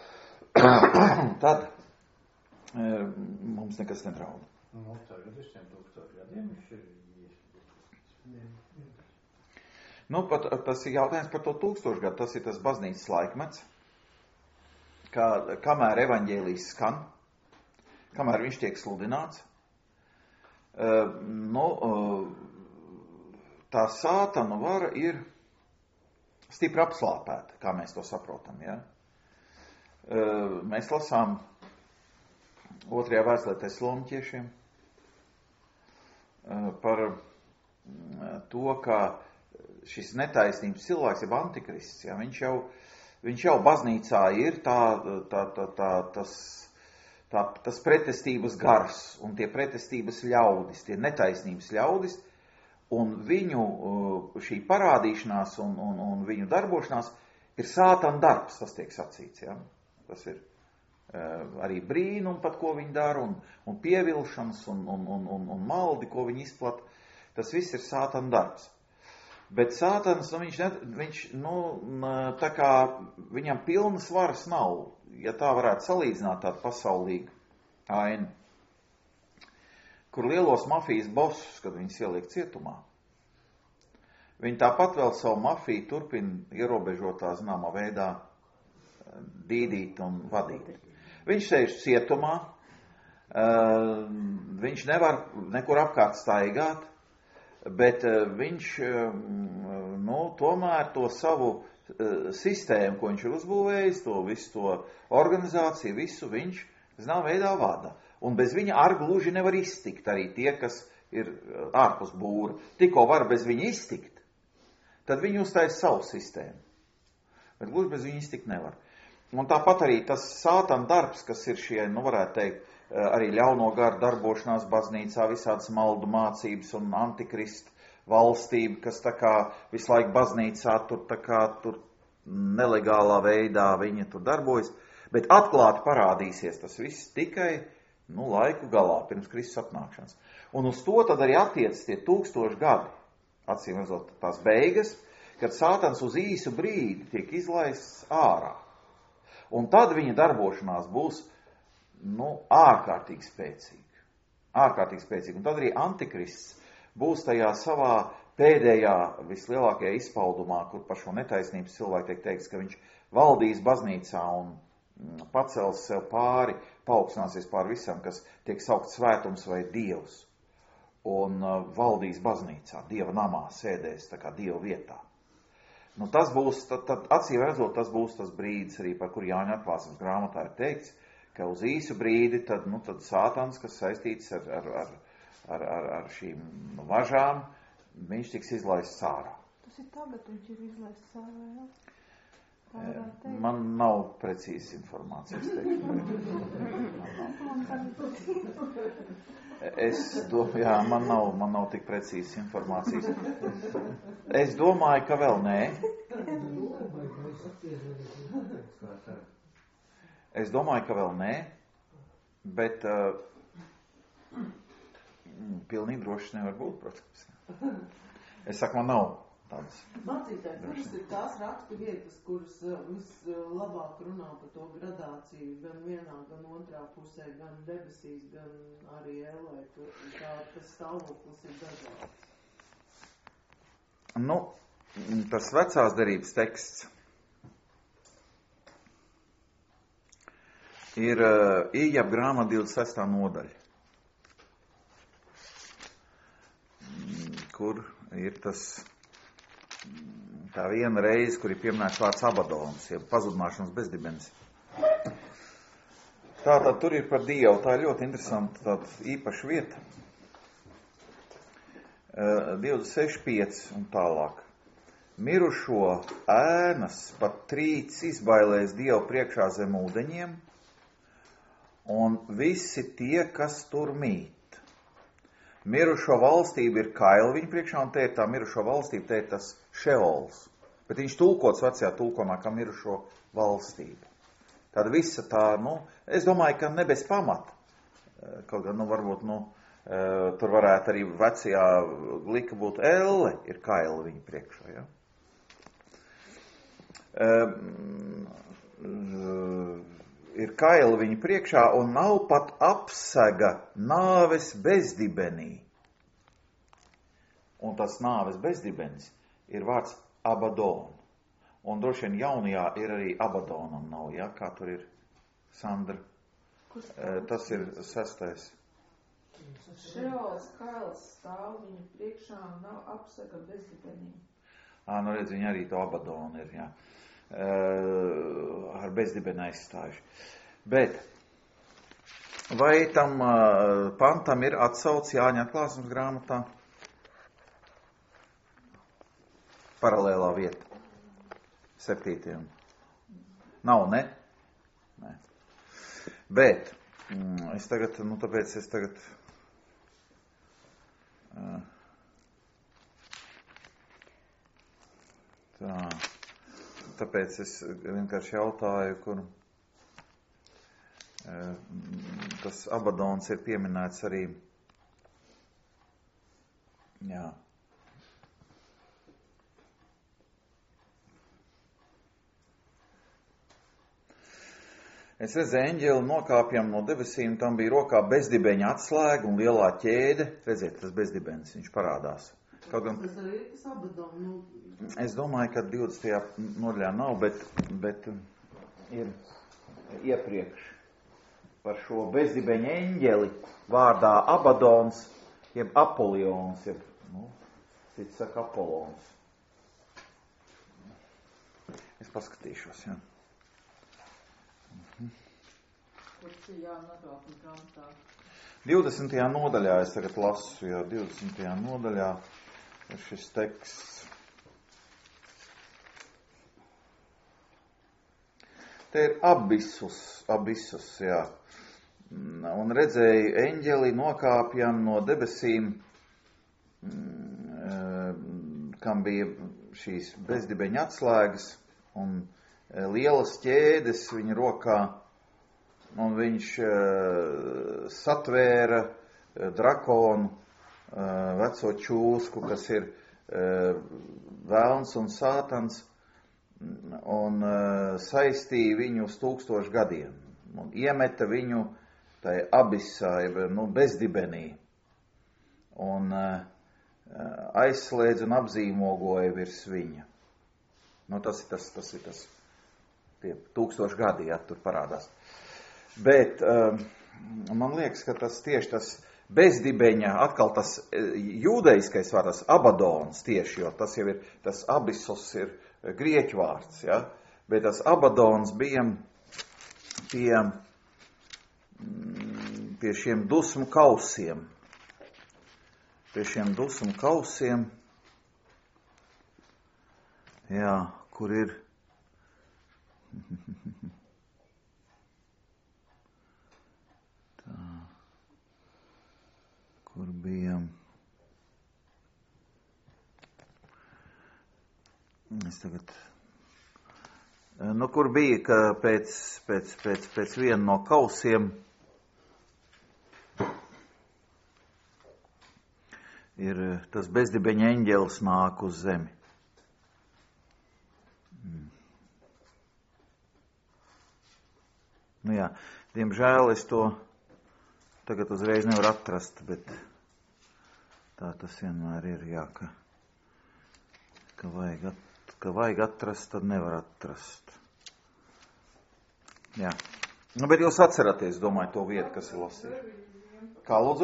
tad mums nekas nedraud. Mums tagad ir 1000 gadiem viņš ir tas ir jautājums par to 1000 gadu. Tas ir tas baznīcas laikmets, kamēr evaņģēlijs skan, kamēr viņš tiek sludināts. Tā Sātana vara ir stipri apslāpēta, kā mēs to saprotam. Ja? Mēs lasām 2. vēstulē Tesaloniķiešiem par to, ka šis netaisnības cilvēks, jeb antikrists, ja, viņš jau baznīcā ir tas pretestības gars un tie pretestības ļaudis, tie netaisnības ļaudis, un viņu šī parādīšanās un viņu darbošanās ir Sātana darbs, tas tiek sacīts. Ja? Tas ir arī brīnumi, pat ko viņi dara, un pievilšanas, un maldi, ko viņi izplata. Tas viss ir Sātana darbs. Bet Sātans, tā kā viņam pilnas varas nav, ja tā varētu salīdzināt tādu pasaulīgu ainu, kur lielos mafijas bosus, kad viņus ieliek cietumā, viņi tāpat vēl savu mafiju turpina ierobežotā zināmā veidā dīdīt un vadīt. Viņš sēž cietumā, viņš nevar nekur apkārt staigāt, bet viņš tomēr to savu sistēmu, ko viņš ir uzbūvējis, visu to organizāciju, visu viņš zināmā veidā vada. Un bez viņa ar gluži nevar iztikt arī tie, kas ir ārpus būra. Tikko var bez viņa iztikt, tad viņi uztais savu sistēmu. Bet gluži bez viņa iztikt nevar. Un tāpat arī tas Sātana darbs, kas ir šie, varētu teikt, arī ļauno garu darbošanās baznīcā, visādas maldu mācības un antikrista valstība, kas tā kā visu laiku baznīcā tur nelegālā veidā viņa tur darbojas, bet atklāti parādīsies tas viss tikai, laiku galā, pirms Kristus atnākšanas. Un uz to tad arī attiecas tie 1000 gadi, acīm redzot tās beigas, kad Sātans uz īsu brīdi tiek izlaists ārā. Un tad viņa darbošanās būs ārkārtīgi spēcīga. Ārkārtīgi spēcīga. Un tad arī antikrists būs tajā savā pēdējā vislielākajā izpaudumā, kur par šo netaisnības cilvēku tiek teikts, ka viņš valdīs baznīcā un pacels sev pāri, paaugstināsies pār visam, kas tiek saukt svētums vai dievs. Un valdīs baznīcā, Dieva namā sēdēs tā kā Dieva vietā. Tas būs, tad acīm redzot, tas būs tas brīdis arī, par kur Jāņa atklāsmes grāmatā ir teikts, ka uz īsu brīdi tad Sātans, kas saistīts ar šīm važām, viņš tiks izlaists ārā. Tas ir tagad viņš ir izlaists ārā, jā? Man nav precīzas informācijas. Man nav tik precīzas informācijas. Es domāju, ka vēl nē. Bet pilnīgi droši nevar būt, protams. Es saku, man nav tādas. Mācītāji, kuras ir tās rakstu vietas, kuras vislabāk runā par to gradāciju gan vienā, gan otrā pusē, gan debesīs, gan arī ellē, tas stāvoklis ir dažāds? Tas vecās derības teksts ir Ījab grāmata 26. nodaļa, kur ir tā viena reize, kur ir pieminēts vārds Abadons, jeb pazudināšanas bezdibenis. Tātad tur ir par Dievu, tā ir ļoti interesanta tāda īpaša vieta. 26.5 un tālāk. Mirušo ēnas pat trīc izbailēs Dievu priekšā zem ūdeņiem, un visi tie, kas tur mīt. Mirušo valstība ir kaili viņa priekšā, un te ir tā mirušo valstība, te ir tas Šeols. Bet viņš tulkots vecajā tulkomā kā mirušo valstība. Tāda visa tā, es domāju, ka ne bez pamata. Kaut gan, varbūt, tur varētu arī vecajā glika būt elle, ir kaili viņa priekšā, ja? Ir kaili viņa priekšā un nav pat apsega nāves bezdibenī. Un tas nāves bezdibenis ir vārds Abadon. Un droši vien jaunajā ir arī Abadonam nav, ja? Kā tur ir, Sandra? Tas ir 6. Šeols kails stāv viņa priekšā un nav apsega bezdibenī. Redz, viņi arī to Abadonu ir, jā. Ar bezdibeni aizstājuši. Bet vai tam pantam ir atsauc Jāņa atklāsmes grāmatā? Paralēlā vieta. 7. Nav, ne? Nē. Bet tāpēc es vienkārši jautāju, kur tas Abadons ir pieminēts arī. Jā. Es redzēju, eņģeli nokāpjam no debesīm, tam bija rokā bezdibeņa atslēga un lielā ķēde. Redziet, tas bezdibenis, viņš parādās. Kaut gan, tas arī ir tas Abadon, es domāju, ka 20. nodaļā nav, bet ir iepriekš par šo bezdibeņa eņģeli vārdā Abadons, jeb Apolions, jeb, cits saka Apolons. Es paskatīšos, jā. 20. nodaļā es tagad lasu, jo 20. nodaļā ir šis teksts. Te ir abisus, jā. Un redzēju eņģeli nokāpjam no debesīm, kam bija šīs bezdibeņa atslēgas un lielas ķēdes viņa rokā, un viņš satvēra drakonu, veco čūsku, kas ir vēlns un sātans, un saistīja viņu uz 1000 gadiem, un iemeta viņu tai abisā, bezdibenī, un aizslēdz un apzīmogoja virs viņa. Tas ir tas, tie 1000 gadi, jā, tur parādās. Bet man liekas, ka tas tieši tas bezdibeņa, atkal tas jūdeiskais vārds, Abadons tieši, jo tas jau ir, tas abisos ir grieķu vārds, ja? Bet tas Abadons bija pie šiem dusmu kausiem. Pie šiem dusmu kausiem, jā, kur ir bija, es tagad, kur bija, ka pēc viena no kausiem ir tas bezdibeņa eņģelis nāk uz zemi. Nu jā, diemžēl es to tagad uzreiz nevaru atrast, bet tā tas vienmēr ir, jā, ka vajag atrast, tad nevar atrast. Jā. Nu, bet jūs atceraties, domāju, to vietu, kas ir lasīta. Kā lūdzu?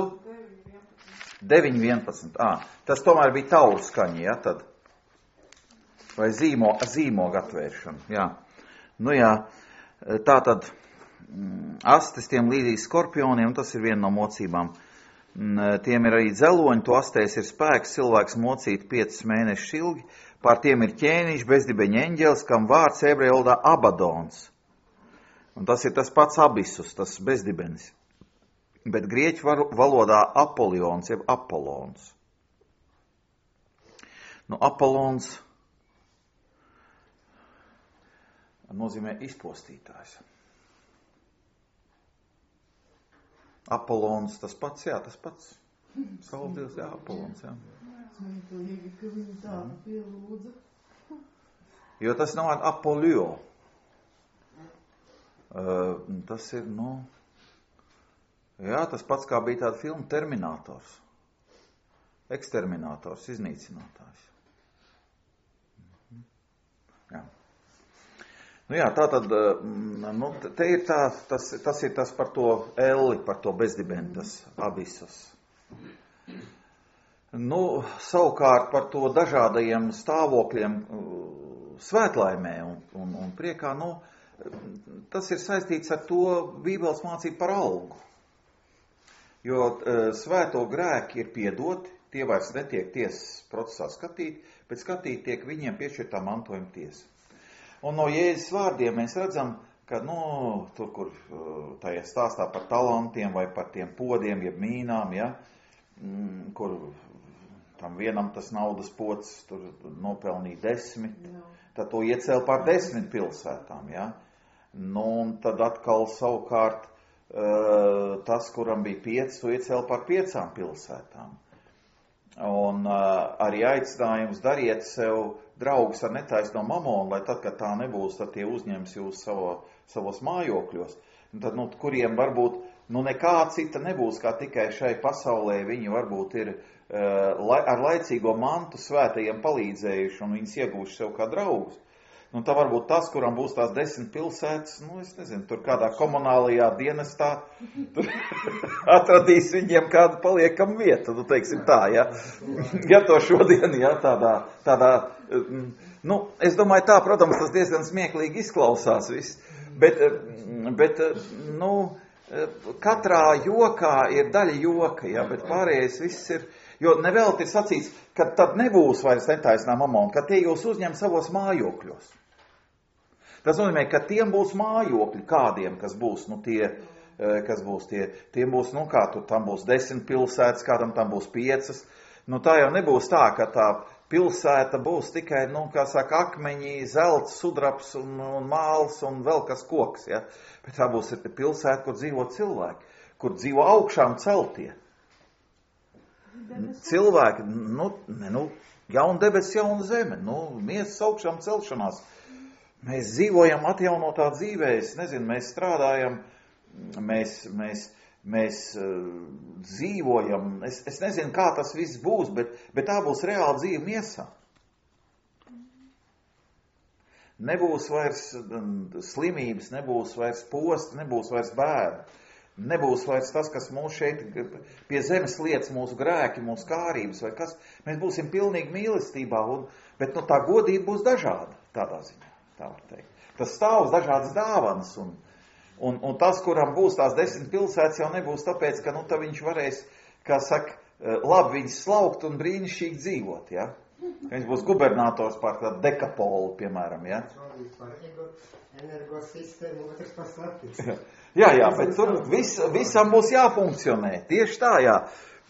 9.11. Tas tomēr bija tauru skaņa, jā, tad? Vai zīmoga atvēršana, jā. Nu jā, tā tad astes tiem līdzīgi skorpioniem, tas ir viena no mocībām. Tiem ir arī dzeloņi, to astēs ir spēks, cilvēks mocīt 5 mēnešus ilgi, pār tiem ir ķēniņš, bezdibeņa eņģelis, kam vārds ebreju valodā Abadons. Un tas ir tas pats abisus, tas bezdibenis. Bet grieķu valodā Apolions, jeb Apollons. Nu, Apollons nozīmē izpostītājs. Apollons, tas pats, jā, tas pats. Saules dievs, jā, Apollons, jā. Smieklīgi, ka viņi tādu pielūdza. Jo tas nav Apollio. Tas ir, jā, tas pats kā bija tāda filma Terminators. Eksterminators, iznīcinātājs. Jā. Nu jā, tā tad, te ir tas ir tas par to elli, par to bezdibeni, tas abisus. Nu, savukārt par to dažādajiem stāvokļiem svētlaimē un priekā, tas ir saistīts ar to Bībeles mācību par algu. Jo svēto grēki ir piedoti, tie vairs netiek tiesas procesā skatīti, bet skatīti tiek viņiem piešķirtā mantojuma tiesa. Un no Jēzus vārdiem mēs redzam, ka, tur, kur tajā stāstā par talantiem vai par tiem podiem, jeb mīnām, ja, kur tam vienam tas naudas pods tur nopelnīja 10, tad to iecēla par 10 pilsētām, ja. Nu, un tad atkal savukārt tas, kuram bija 5, to iecēla par 5 pilsētām. Un arī aicinājums dariet sev draugus ar netaisno mamonu, lai tad, kad tā nebūs, tad tie uzņems jūs savos mājokļos. Un tad, kuriem varbūt, nekā cita nebūs, kā tikai šai pasaulē, viņi varbūt ir ar laicīgo mantu svētajiem palīdzējuši un viņus iegūši sev kā draugus. Nu, tā varbūt tas, kuram būs tās 10 pilsētas, es nezinu, tur kādā komunālajā dienestā, tur atradīs viņiem kādu paliekam vietu, teiksim tā, ja. Ja to šodien, ja, tādā, es domāju tā, protams, tas diezgan smieklīgi izklausās viss, bet katrā jokā ir daļa joka, ja, bet pārējais viss ir, jo nevēlt ir sacīts, ka tad nebūs vairs netaisnā mamona, ka tie jūs uzņem savos mājokļos. Tas nozīmē, ka tiem būs mājokļi kādiem, kas būs, tiem būs, kā tur tam būs 10 pilsētas, kādam tam būs 5. Tā jau nebūs tā, ka tā pilsēta būs tikai, kā saka, akmeņi, zelts, sudrabs un māls un vēl kas koks, ja. Bet tā būs pilsēta, kur dzīvo cilvēki, kur dzīvo augšām celtie. Cilvēki, jauna debes, jauna zeme, miesas augšām celšanās. Mēs dzīvojam atjaunotā dzīvē, es nezinu, mēs strādājam, mēs dzīvojam, es nezinu, kā tas viss būs, bet tā būs reāla dzīve miesā. Nebūs vairs slimības, nebūs vairs posti, nebūs vairs bēda. Nebūs vairs tas, kas mūs šeit pie zemes lietas, mūsu grēki, mūsu kārības vai kas. Mēs būsim pilnīgi mīlestībā, bet tā godība būs dažāda, tādā ziņā, tā var teikt. Tas stāvs dažādas dāvanas, un tas, kuram būs tās 10 pilsētas, jau nebūs tāpēc, ka tā viņš varēs, kā saka, labi viņas slaukt un brīnišķīgi dzīvot, ja? Viņš būs gubernators pār tādu dekapolu, piemēram, ja? Energosistēmu, otrs pasvartīgs. Jā, bet tur visam būs jāfunkcionē. Tieši tā, jā.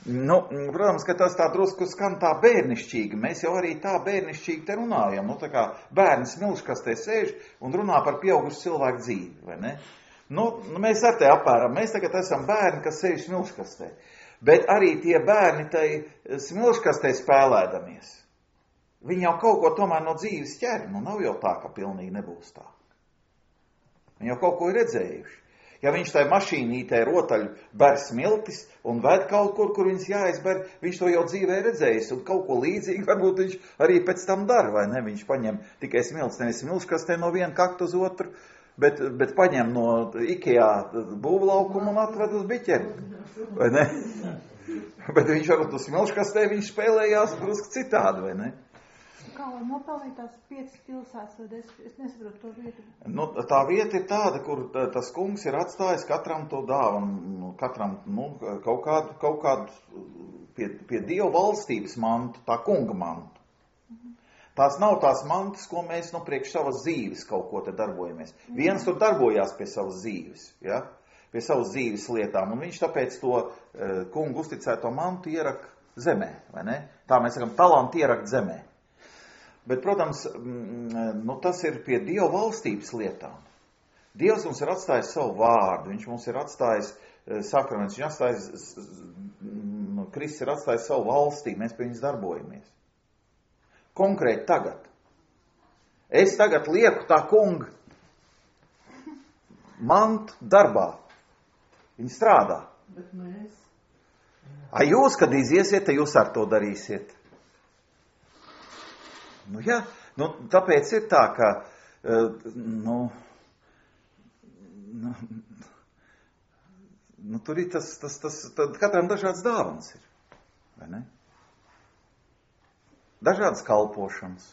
Nu, protams, ka tas tā drusku skan tā bērnišķīgi. Mēs jau arī tā bērnišķīgi te runājam. Nu, tā kā bērns smilškastē sēž un runā par pieaugušu cilvēku dzīvi, vai ne? Nu, mēs ar te apēram. Mēs tagad esam bērni, kas sēž smilškastē. Bet arī tie bērni tai smilškastē spēlēdamies. Viņi jau kaut ko tomēr no dzīves ķer. Nu, nav jau tā, ka pilnīgi nebūs tā. Viņi jau kaut ko ir redzējuši. Ja viņš tai mašīnītē rotaļu ber smiltis un ved kaut kur viņas jāizber, viņš to jau dzīvē redzējis, un kaut ko līdzīgi varbūt viņš arī pēc tam dara, vai ne? Viņš paņem tikai smiltis, nevis smilškastē no viena kakta uz otru, bet paņem no Ikea būvlaukumu un atved uz biķeri, vai ne? Bet viņš varbūt uz smilškastē viņš spēlējās drusku citādi, vai ne? Kā lai nopelnīt tās 5 pilsētas, vai es nesaprotu to vietu? Nu, tā vieta ir tāda, kur tas kungs ir atstājis katram to dāvanu, katram, kaut kādu pie Dieva valstības mantu, tā kunga mantu. Tās nav tās mantas, ko mēs, priekš savas dzīves kaut ko te darbojamies. Viens tur darbojās pie savas dzīves, ja? Pie savas dzīves lietām, un viņš tāpēc to kungu uzticēto mantu ierak zemē, vai ne? Tā mēs sakam, talantu ierakt zemē. Bet, protams, tas ir pie Dieva valstības lietām. Dievs mums ir atstājis savu vārdu, viņš mums ir atstājis sakraments, viņš atstājis, Kristus ir atstājis savu valstību, mēs pie viņas darbojamies. Konkrēti tagad. Es tagad lieku tā kunga mantu darbā. Viņa strādā. Bet mēs... A jūs, kad iziesiet, jūs ar to darīsiet. Nu, jā, tāpēc ir tā, ka, tur ir tad katram dažāds dāvans ir, vai ne? Dažādas kalpošanas.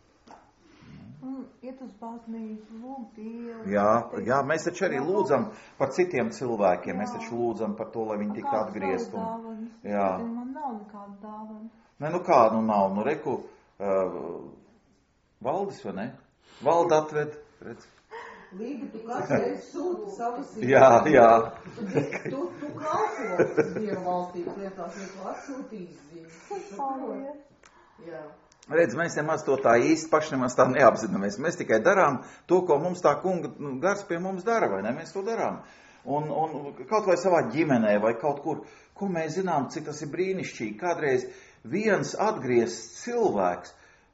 Iet uz baznīcu, lūgt Dievu. Jā, mēs taču arī lūdzam par citiem cilvēkiem, mēs taču lūdzam par to, lai viņi tik atgriezt. Jā. Man nav nekāda dāvana. Ne, kādu nav, reku, Valdis, vai ne? Valda atved, redz. Līga, tu katreiz sūti savas Jā. Tu kalpo Dieva valstības lietās, ja tu atsūtīsi ziņas. Jā. Redz, mēs nemaz to tā īsti paši nemaz tā neapzināmies. Mēs tikai darām to, ko mums tā kunga gars pie mums dara, vai ne? Mēs to darām. Un kaut vai savā ģimenē, vai kaut kur, ko mēs zinām, cik tas ir brīnišķīgi. Kādreiz viens atgriezts cilvēks,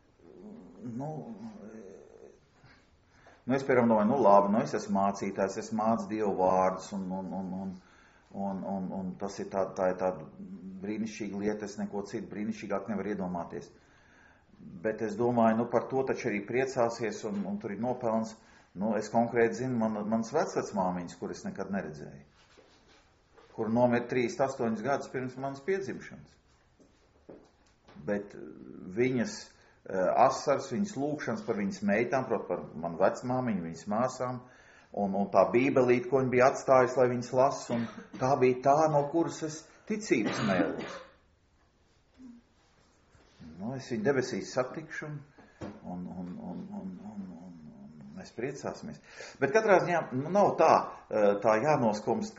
es piemēram domāju, labi, es esmu mācītājs, es mācu Dievu vārdus, un tas ir tā ir tāda brīnišķīga lieta, es neko citu brīnišķīgāk nevaru iedomāties. Bet es domāju, par to taču arī priecāsies, un tur ir nopelns, es konkrēti zinu, mans vecvecmāmiņas, kur es nekad neredzēju, kur nomira 38 gadus pirms manas piedzimšanas. Bet viņas asars, viņas lūkšanas par viņas meitām, prot par manu vecmāmiņu, viņas māsām, un tā bībelīte, ko viņa bija atstājusi, lai viņas las, un tā bija tā, no kuras es ticības mēlos. Es viņu debesīs satikšu, un mēs priecāsimies. Bet katrā ziņā nav tā jānoskumst,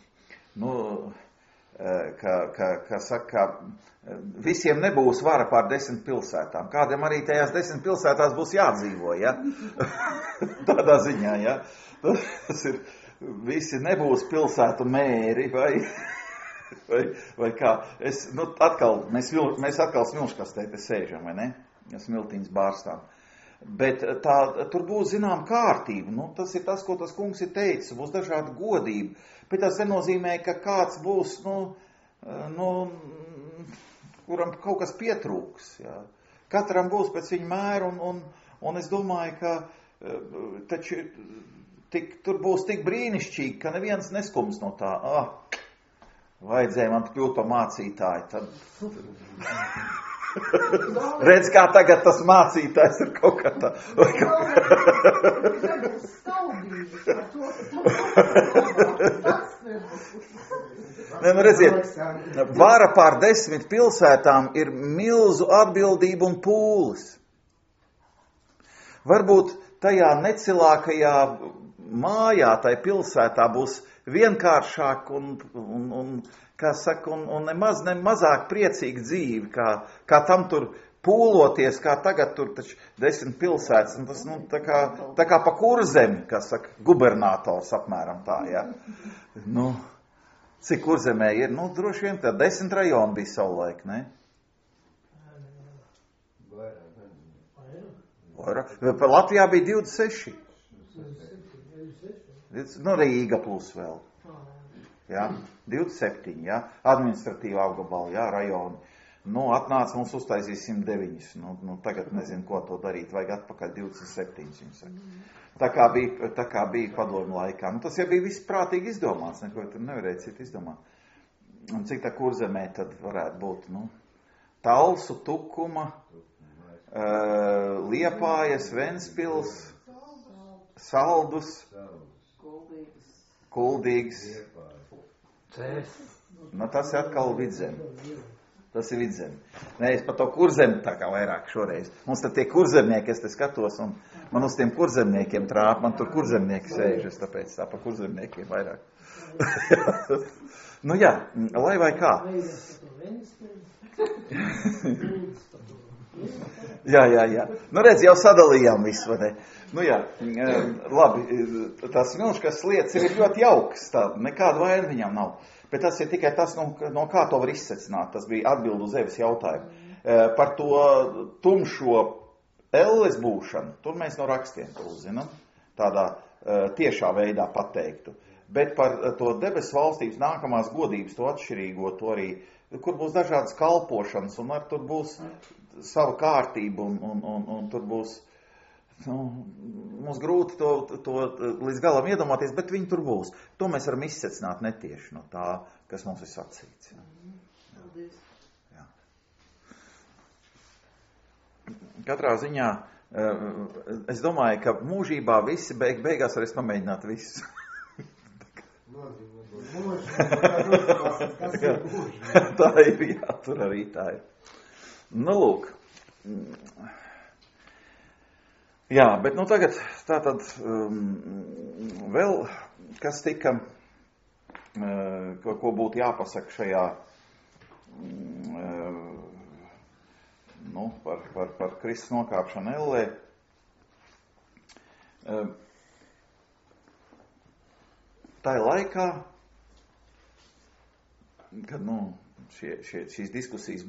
ka saka, visiem nebūs vara pār 10 pilsētām. Kādam arī tajās 10 pilsētās būs jādzīvo, ja? Tādā ziņā, ja? Tas ir, visi nebūs pilsētu mēri, vai kā. Mēs atkal smilškastē te sēžam, vai ne? Smiltiņas bārstām. Bet tur būs, zinām, kārtība. Tas ir tas, ko tas kungs ir teicis. Būs dažāda godība. Bet tas nenozīmē, ka kāds būs, kuram kaut kas pietrūks. Jā. Katram būs pēc viņa mēra, un es domāju, ka taču tur būs tik brīnišķīgi, ka neviens neskums no tā. Vajadzēja man kļūt par mācītāju. Tad... Redz, kā tagad tas mācītājs ir kaut kā tā. Redziet, vara pār 10 pilsētām ir milzu atbildība un pūles. Varbūt tajā necilākajā mājā, tai pilsētā būs vienkāršāk un kā saka, un nemazāk priecīga dzīve, kā tam tur pūloties, kā tagad tur taču 10 pilsētas, un tas, tā kā pa Kurzemi, kā saka, gubernators apmēram tā, ja. Cik Kurzemē ir? Droši vien tā 10 rajoni bija savulaik, ne? Latvijā bija 26. Rīga plus vēl. Jā, 27, jā. Administratīva apgabala, jā, rajoni. Atnāca mums uztaisīja 109. Tagad nezinu, ko to darīt. Vajag atpakaļ 27, viņi saka. Tā kā bija padomu laikā. Tas jau bija viss prātīgi izdomāts. Neko tur nevarēja citu izdomāt. Un cik tā Kurzemē tad varētu būt? Talsu, Tukuma, Liepājas, Ventspils, Saldus, Kuldīgs. Tas ir atkal Vidzeme. Tas ir Vidzeme. Nē, es par to Kurzemi tā kā vairāk šoreiz. Mums tad tie kurzemnieki, es te skatos, un man uz tiem kurzemniekiem trāp, man tur kurzemnieki sēž, es tāpēc tā par kurzemniekiem vairāk. Jā, lai vai kā. Jā. Redz, jau sadalījām visu, vai ne? Jā, labi, tās milškas lietas ir ļoti jaukas, nekāda vaina viņam nav. Bet tas ir tikai tas, no kā to var izsecināt. Tas bija atbild uz Evas jautājumu. Par to tumšo elles būšanu, tur mēs no rakstiem to uzzinām, tādā tiešā veidā pateiktu. Bet par to debesu valstības nākamās godības, to atšķirīgo, to arī, kur būs dažādas kalpošanas, un tur būs sava kārtība, un tur būs, mums grūti to līdz galam iedomāties, bet viņi tur būs. To mēs varam izsecināt netieši no tā, kas mums ir sacīts. Jā. Katrā ziņā, es domāju, ka mūžībā visi beigās varēs pamēģināt visu. Tā ir, jā, tur arī tā ir. Lūk. Jā, bet tagad tātad vēl kas tika, ko būtu jāpasaka šajā, par Kristus nokāpšanu ellē. Tā laikā, kad šīs diskusijas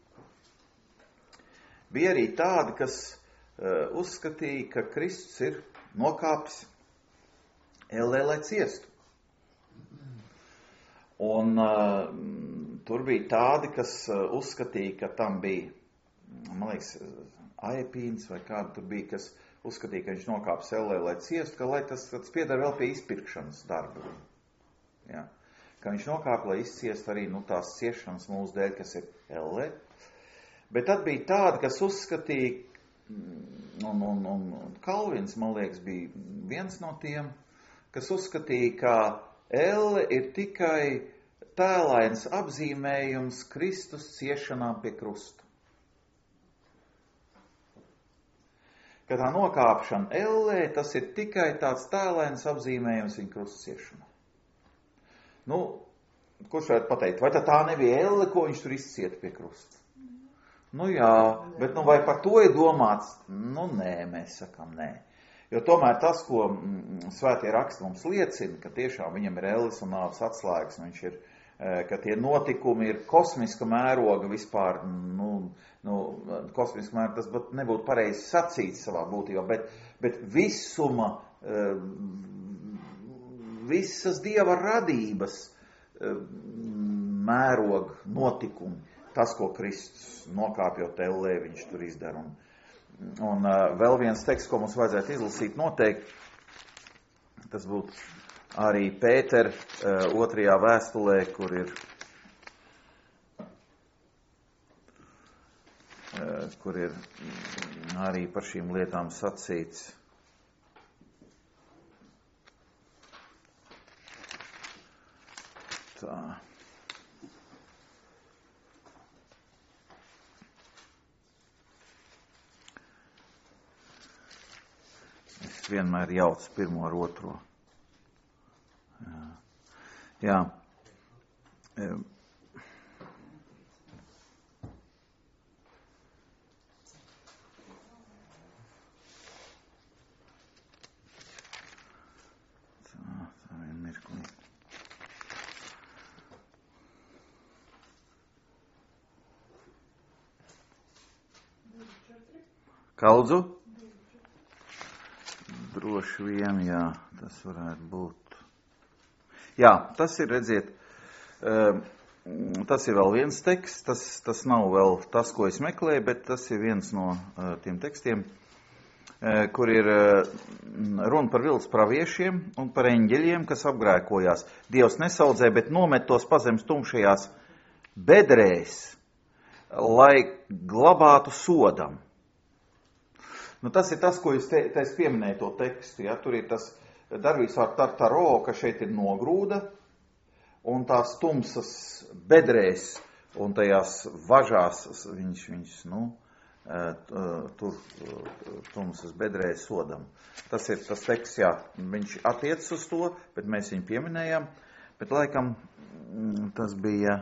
bija arī tādi, kas uzskatīja, ka Kristus ir nokāpis ellē, lai ciestu. Un tur bija tādi, kas uzskatīja, ka tam bija, man liekas, Aepīns vai kāda tur bija, kas uzskatīja, ka viņš nokāpis ellē, lai ciestu, ka lai tas pieder vēl pie izpirkšanas darba. Ja? Ka viņš nokāpa, lai izciest arī tās ciešanas mūsu dēļ, kas ir ellē. Bet tad bija tādi, kas uzskatīja, un Kalvins, man liekas, bija viens no tiem, kas uzskatīja, ka elle ir tikai tēlains apzīmējums Kristus ciešanām pie krusta. Ka tā nokāpšana ellē, tas ir tikai tāds tēlains apzīmējums viņa krusta ciešanā. Kurš varētu pateikt, vai tā nebija elle, ko viņš tur izcieta pie krusta? Jā, bet vai par to ir domāts? Nē, mēs sakām nē. Jo tomēr tas, ko svētie raksti mums liecina, ka tiešām viņam ir elles un nāves atslēgas, un viņš ir, ka tie notikumi ir kosmiska mēroga vispār, kosmiska mēroga, tas nebūtu pareizi sacīts savā būtībā, bet visuma, visas Dieva radības mēroga notikumi, tas, ko Kristus nokāpjot ellē, viņš tur izdara. Un vēl viens teksts, ko mums vajadzētu izlasīt noteikti, tas būtu arī Pētera 2. vēstulē, kur ir arī par šīm lietām sacīts. Tā. Es vienmēr jaucu pirmo ar otro. Jā. Kaudzu? Droši vien, jā, tas varētu būt. Jā, tas ir, redziet, tas ir vēl viens teksts, tas nav vēl tas, ko es meklēju, bet tas ir viens no tiem tekstiem, kur ir runa par viltus praviešiem un par eņģeļiem, kas apgrēkojās. Dievs nesaudzē, bet nomet tos pazemes tumšajās bedrēs, lai glabātu sodam. Nu, tas ir tas, ko es pieminēju to tekstu. Ja? Tur ir tas darbības ar tartaro, ka šeit ir nogrūda, un tās tumsas bedrēs un tajās važās viņš tur tumsas bedrēs sodam. Tas ir tas teksts, jā, viņš attiec uz to, bet mēs viņu pieminējām, bet laikam tas bija...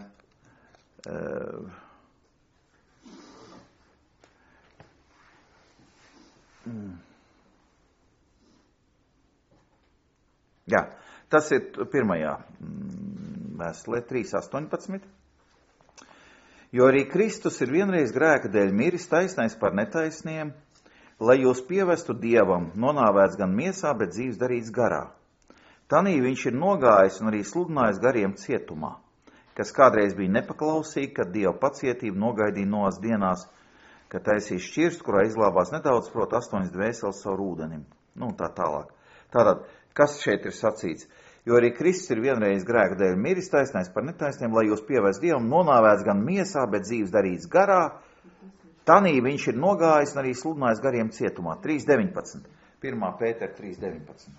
Jā, tas ir pirmajā vēstulē 3.18. Jo arī Kristus ir vienreiz grēka dēļ miris taisnais par netaisniem, lai jūs pievestu Dievam, nonāvēts gan miesā, bet dzīves darīts garā. Tanī viņš ir nogājis un arī sludinājis gariem cietumā, kas kādreiz bija nepaklausīgi, kad Dieva pacietību nogaidīja Noas dienās, ka taisīs šķirst, kurā izglābās nedaudz, prot 8 dvēseles savu ūdenim. Nu, tā tālāk. Tātad, kas šeit ir sacīts? Jo arī Kristus ir vienreiz grēka dēļ miris taisnais par netaisniem, lai jūs pievērst Dievam, nonāvēts gan miesā, bet dzīves darīts garā. Tanī viņš ir nogājis un arī sludinājis gariem cietumā. 3.19. 1. Pētera 3.19.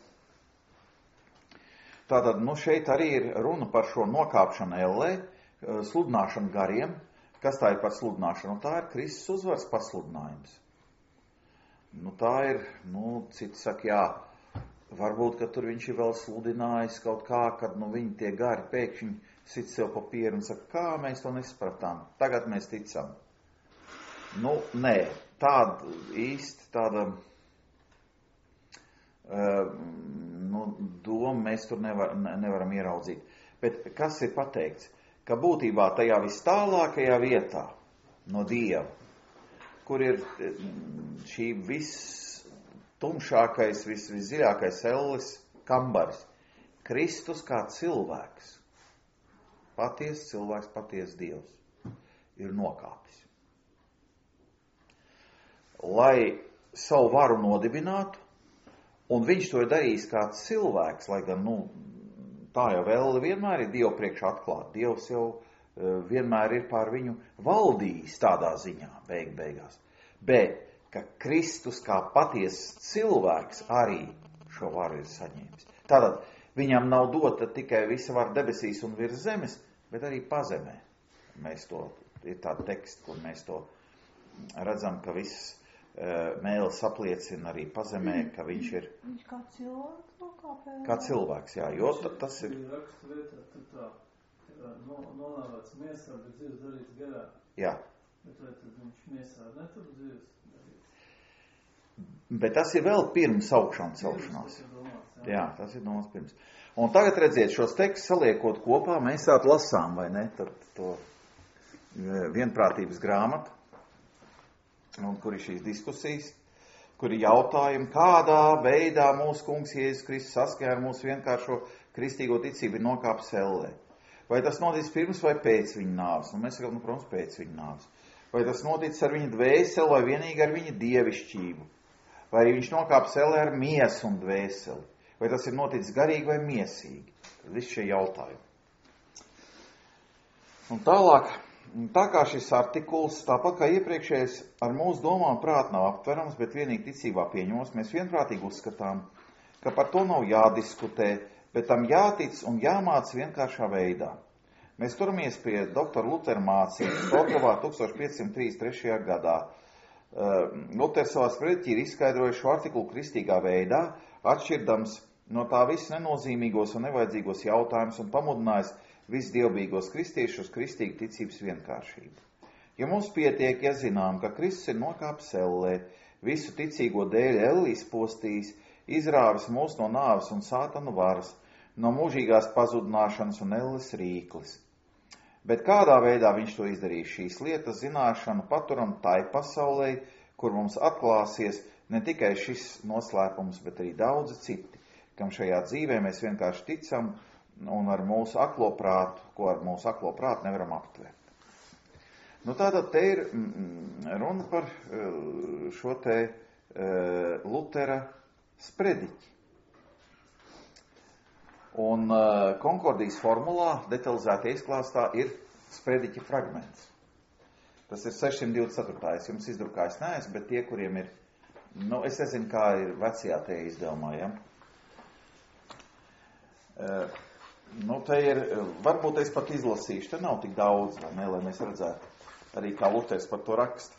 Tātad, nu, šeit arī ir runa par šo nokāpšanu ellē, sludināšanu gariem. Kas tā ir par sludināšanu? Tā ir Kristus uzvaras pasludinājums. Nu, tā ir, citi saka, jā, varbūt, ka tur viņš ir vēl sludinājis kaut kā, kad, viņi tie gari pēkšņi sit sev pa pieru un saka, kā mēs to nespratām, tagad mēs ticam. Nē, tāda doma mēs tur nevaram ieraudzīt. Bet kas ir pateikts? Ka būtībā tajā vis tālākajā vietā no Dieva, kur ir šī tumšākais, visdziļākais elles kambaris, Kristus kā cilvēks, patiesa cilvēks, patiesa Dievs, ir nokāpis. Lai savu varu nodibinātu, un viņš to ir darījis kā cilvēks, lai gan, tā jau vēl vienmēr ir Dievu priekš atklāt. Dievs jau vienmēr ir pār viņu valdījis tādā ziņā, beigās. Bet, ka Kristus kā patiesas cilvēks arī šo varu ir saņēmis. Tātad, viņam nav dota tikai visa vara debesīs un virs zemes, bet arī pazemē. Ir tāda teksta, kur mēs to redzam, ka viss mēlis apliecina arī pazemē, ka viņš ir... Viņš kā cilvēks nokāpē? Kā cilvēks, jā, jo tas ir... Rakstu vietā, nonāvēts miesā, bet dzīves darīts garā. Jā. Bet vai tad viņš miesā netur dzīves darīts? Bet tas ir vēl pirms augšanas celšanās. Jā, tas ir domāts pirms. Un tagad redziet, šos tekstus saliekot kopā, mēs tādu lasām, vai ne, tad to vienprātības grāmatu, un kur ir šīs diskusijas, kur ir jautājumi, kādā veidā mūsu kungs Jēzus Kristus saskaņā ar mūsu vienkāršo kristīgo ticību ir nokāpis ellē. Vai tas noticis pirms vai pēc viņa nāves? Un mēs sakām, protams, pēc viņa nāves. Vai tas noticis ar viņa dvēseli vai vienīgi ar viņa dievišķību? Vai arī viņš nokāpis ellē ar miesu un dvēseli? Vai tas ir noticis garīgi vai miesīgi? Tad visi šie jautājumi. Un tālāk, tā kā šis artikuls, tāpat kā iepriekšējais, ar mūsu domām prāt nav aptverams, bet vienīgi ticībā pieņemos, mēs vienprātīgi uzskatām, ka par to nav jādiskutē, bet tam jātic un jāmāc vienkāršā veidā. Mēs turamies pie doktora Lutera mācības Storgavā 1533. gadā. Luters savā sprediķī ir izskaidrojis šo artikulu kristīgā veidā, atšķirdams no tā viss nenozīmīgos un nevajadzīgos jautājumus un pamudinājis visdievbijīgos kristiešus kristīgu ticības vienkāršību. Ja mums pietiek, ja zinām, ka Kristus ir nokāpis ellē, visu ticīgo dēļ elli izpostījis, izrāvis mūs no nāves un sātanu varas, no mūžīgās pazudināšanas un elles rīklis. Bet kādā veidā viņš to izdarīs? Šīs lietas zināšanu paturam tai pasaulē, kur mums atklāsies ne tikai šis noslēpums, bet arī daudzi citi, kam šajā dzīvē mēs vienkārši ticam un ar mūsu aklo prātu, ko ar mūsu aklo prātu nevaram aptvert. Nu, tātad te ir runa par šo te Lutera sprediķi. Un Konkordijas formulā detalizēti izklāstā ir sprediķa fragments. Tas ir 624. Es jums izdrukājis neesmu, bet tie, kuriem ir, nu, es nezinu, kā ir vecajā te izdevumā, ja? Nu, te ir, varbūt es pat izlasīšu, te nav tik daudz, vai ne, lai mēs redzētu arī, kā Luters par to raksta.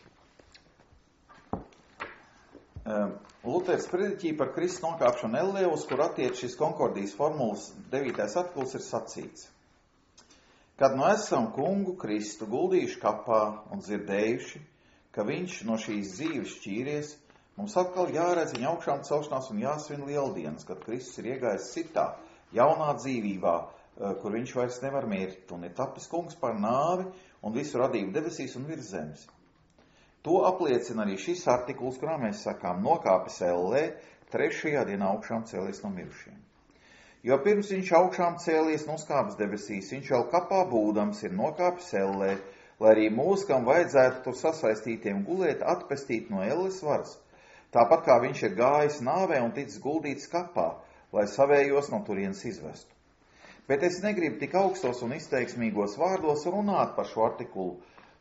Luters sprediķī par Kristus nokāpšanu ellē, uz kur attiec šis Konkordijas formulas 9. atkuls, ir sacīts. Kad nu esam kungu Kristu guldījuši kapā un dzirdējuši, ka viņš no šīs dzīves šķīries, mums atkal jāredz viņa augšām celšanās un jāsvin lieldienas, kad Kristus ir iegājis citā, jaunā dzīvībā, kur viņš vairs nevar mirt, un ir tapis kungs par nāvi un visu radību debesīs un virs zemes. To apliecina arī šis artikuls, kurā mēs sakām, nokāpis ellē, 3. dienā augšām cēlies no mirušiem. Jo pirms viņš augšām cēlies un uzkāpis debesīs, viņš vēl kapā būdams ir nokāpis ellē, lai arī mūs, kam vajadzētu tur sasaistītiem gulēt, atpestīt no elles varas. Tāpat kā viņš ir gājis nāvē un ticis guldīts kapā, lai savējos no turienes izvestu. Bet es negribu tik augstos un izteiksmīgos vārdos runāt par šo artikulu,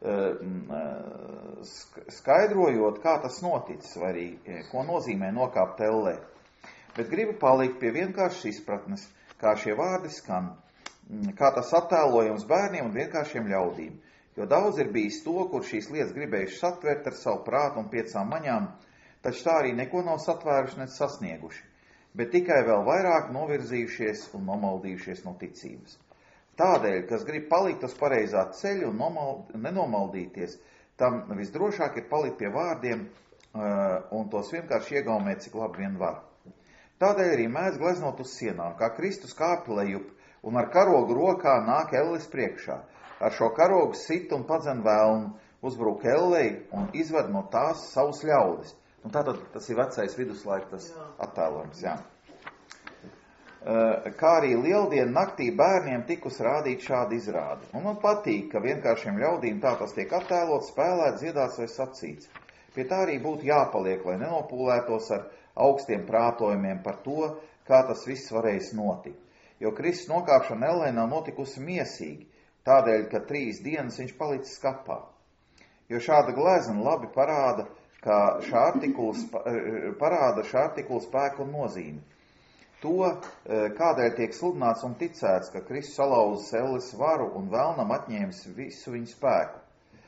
skaidrojot, kā tas noticis, vai arī, ko nozīmē nokāpt ellē. Bet gribu palikt pie vienkāršas izpratnes, kā šie vārdi skan, kā tas attēlojums bērniem un vienkāršiem ļaudīm. Jo daudz ir bijis to, kur šīs lietas gribējuši satvert ar savu prātu un 5 maņām, taču tā arī neko nav satvēruši nec sasnieguši, bet tikai vēl vairāk novirzījušies un nomaldījušies no ticības. Tādēļ, kas grib palikt uz pareizā ceļa un nenomaldīties, tam visdrošāk ir palikt pie vārdiem un tos vienkārši iegaumēt, cik labi vien var. Tādēļ arī mēdz gleznot uz sienām, kā Kristus kāp lejup un ar karogu rokā nāk elles priekšā. Ar šo karogu sit un padzen vēlnu, uzbruk ellei un izved no tās savus ļaudis. Un tātad tas ir vecais viduslaika tas attēlojums, jā. Kā arī lieldienu naktī bērniem tikus rādīt šādi izrādi. Un man patīk, ka vienkāršiem ļaudīm tā tas tiek attēlot, spēlēt, dziedāts vai sacīts. Pie tā arī būtu jāpaliek, lai nenopūlētos ar augstiem prātojumiem par to, kā tas viss varēs notikt. Jo Kristus nokāpšana ellē nav notikusi miesīgi, tādēļ, ka 3 dienas viņš palicis kapā. Jo šāda glezna labi parāda šā artikula spēku un nozīmi. To, kādēļ tiek sludināts un ticēts, ka Kristus salauzis elles varu un vēlnam atņēmis visu viņu spēku.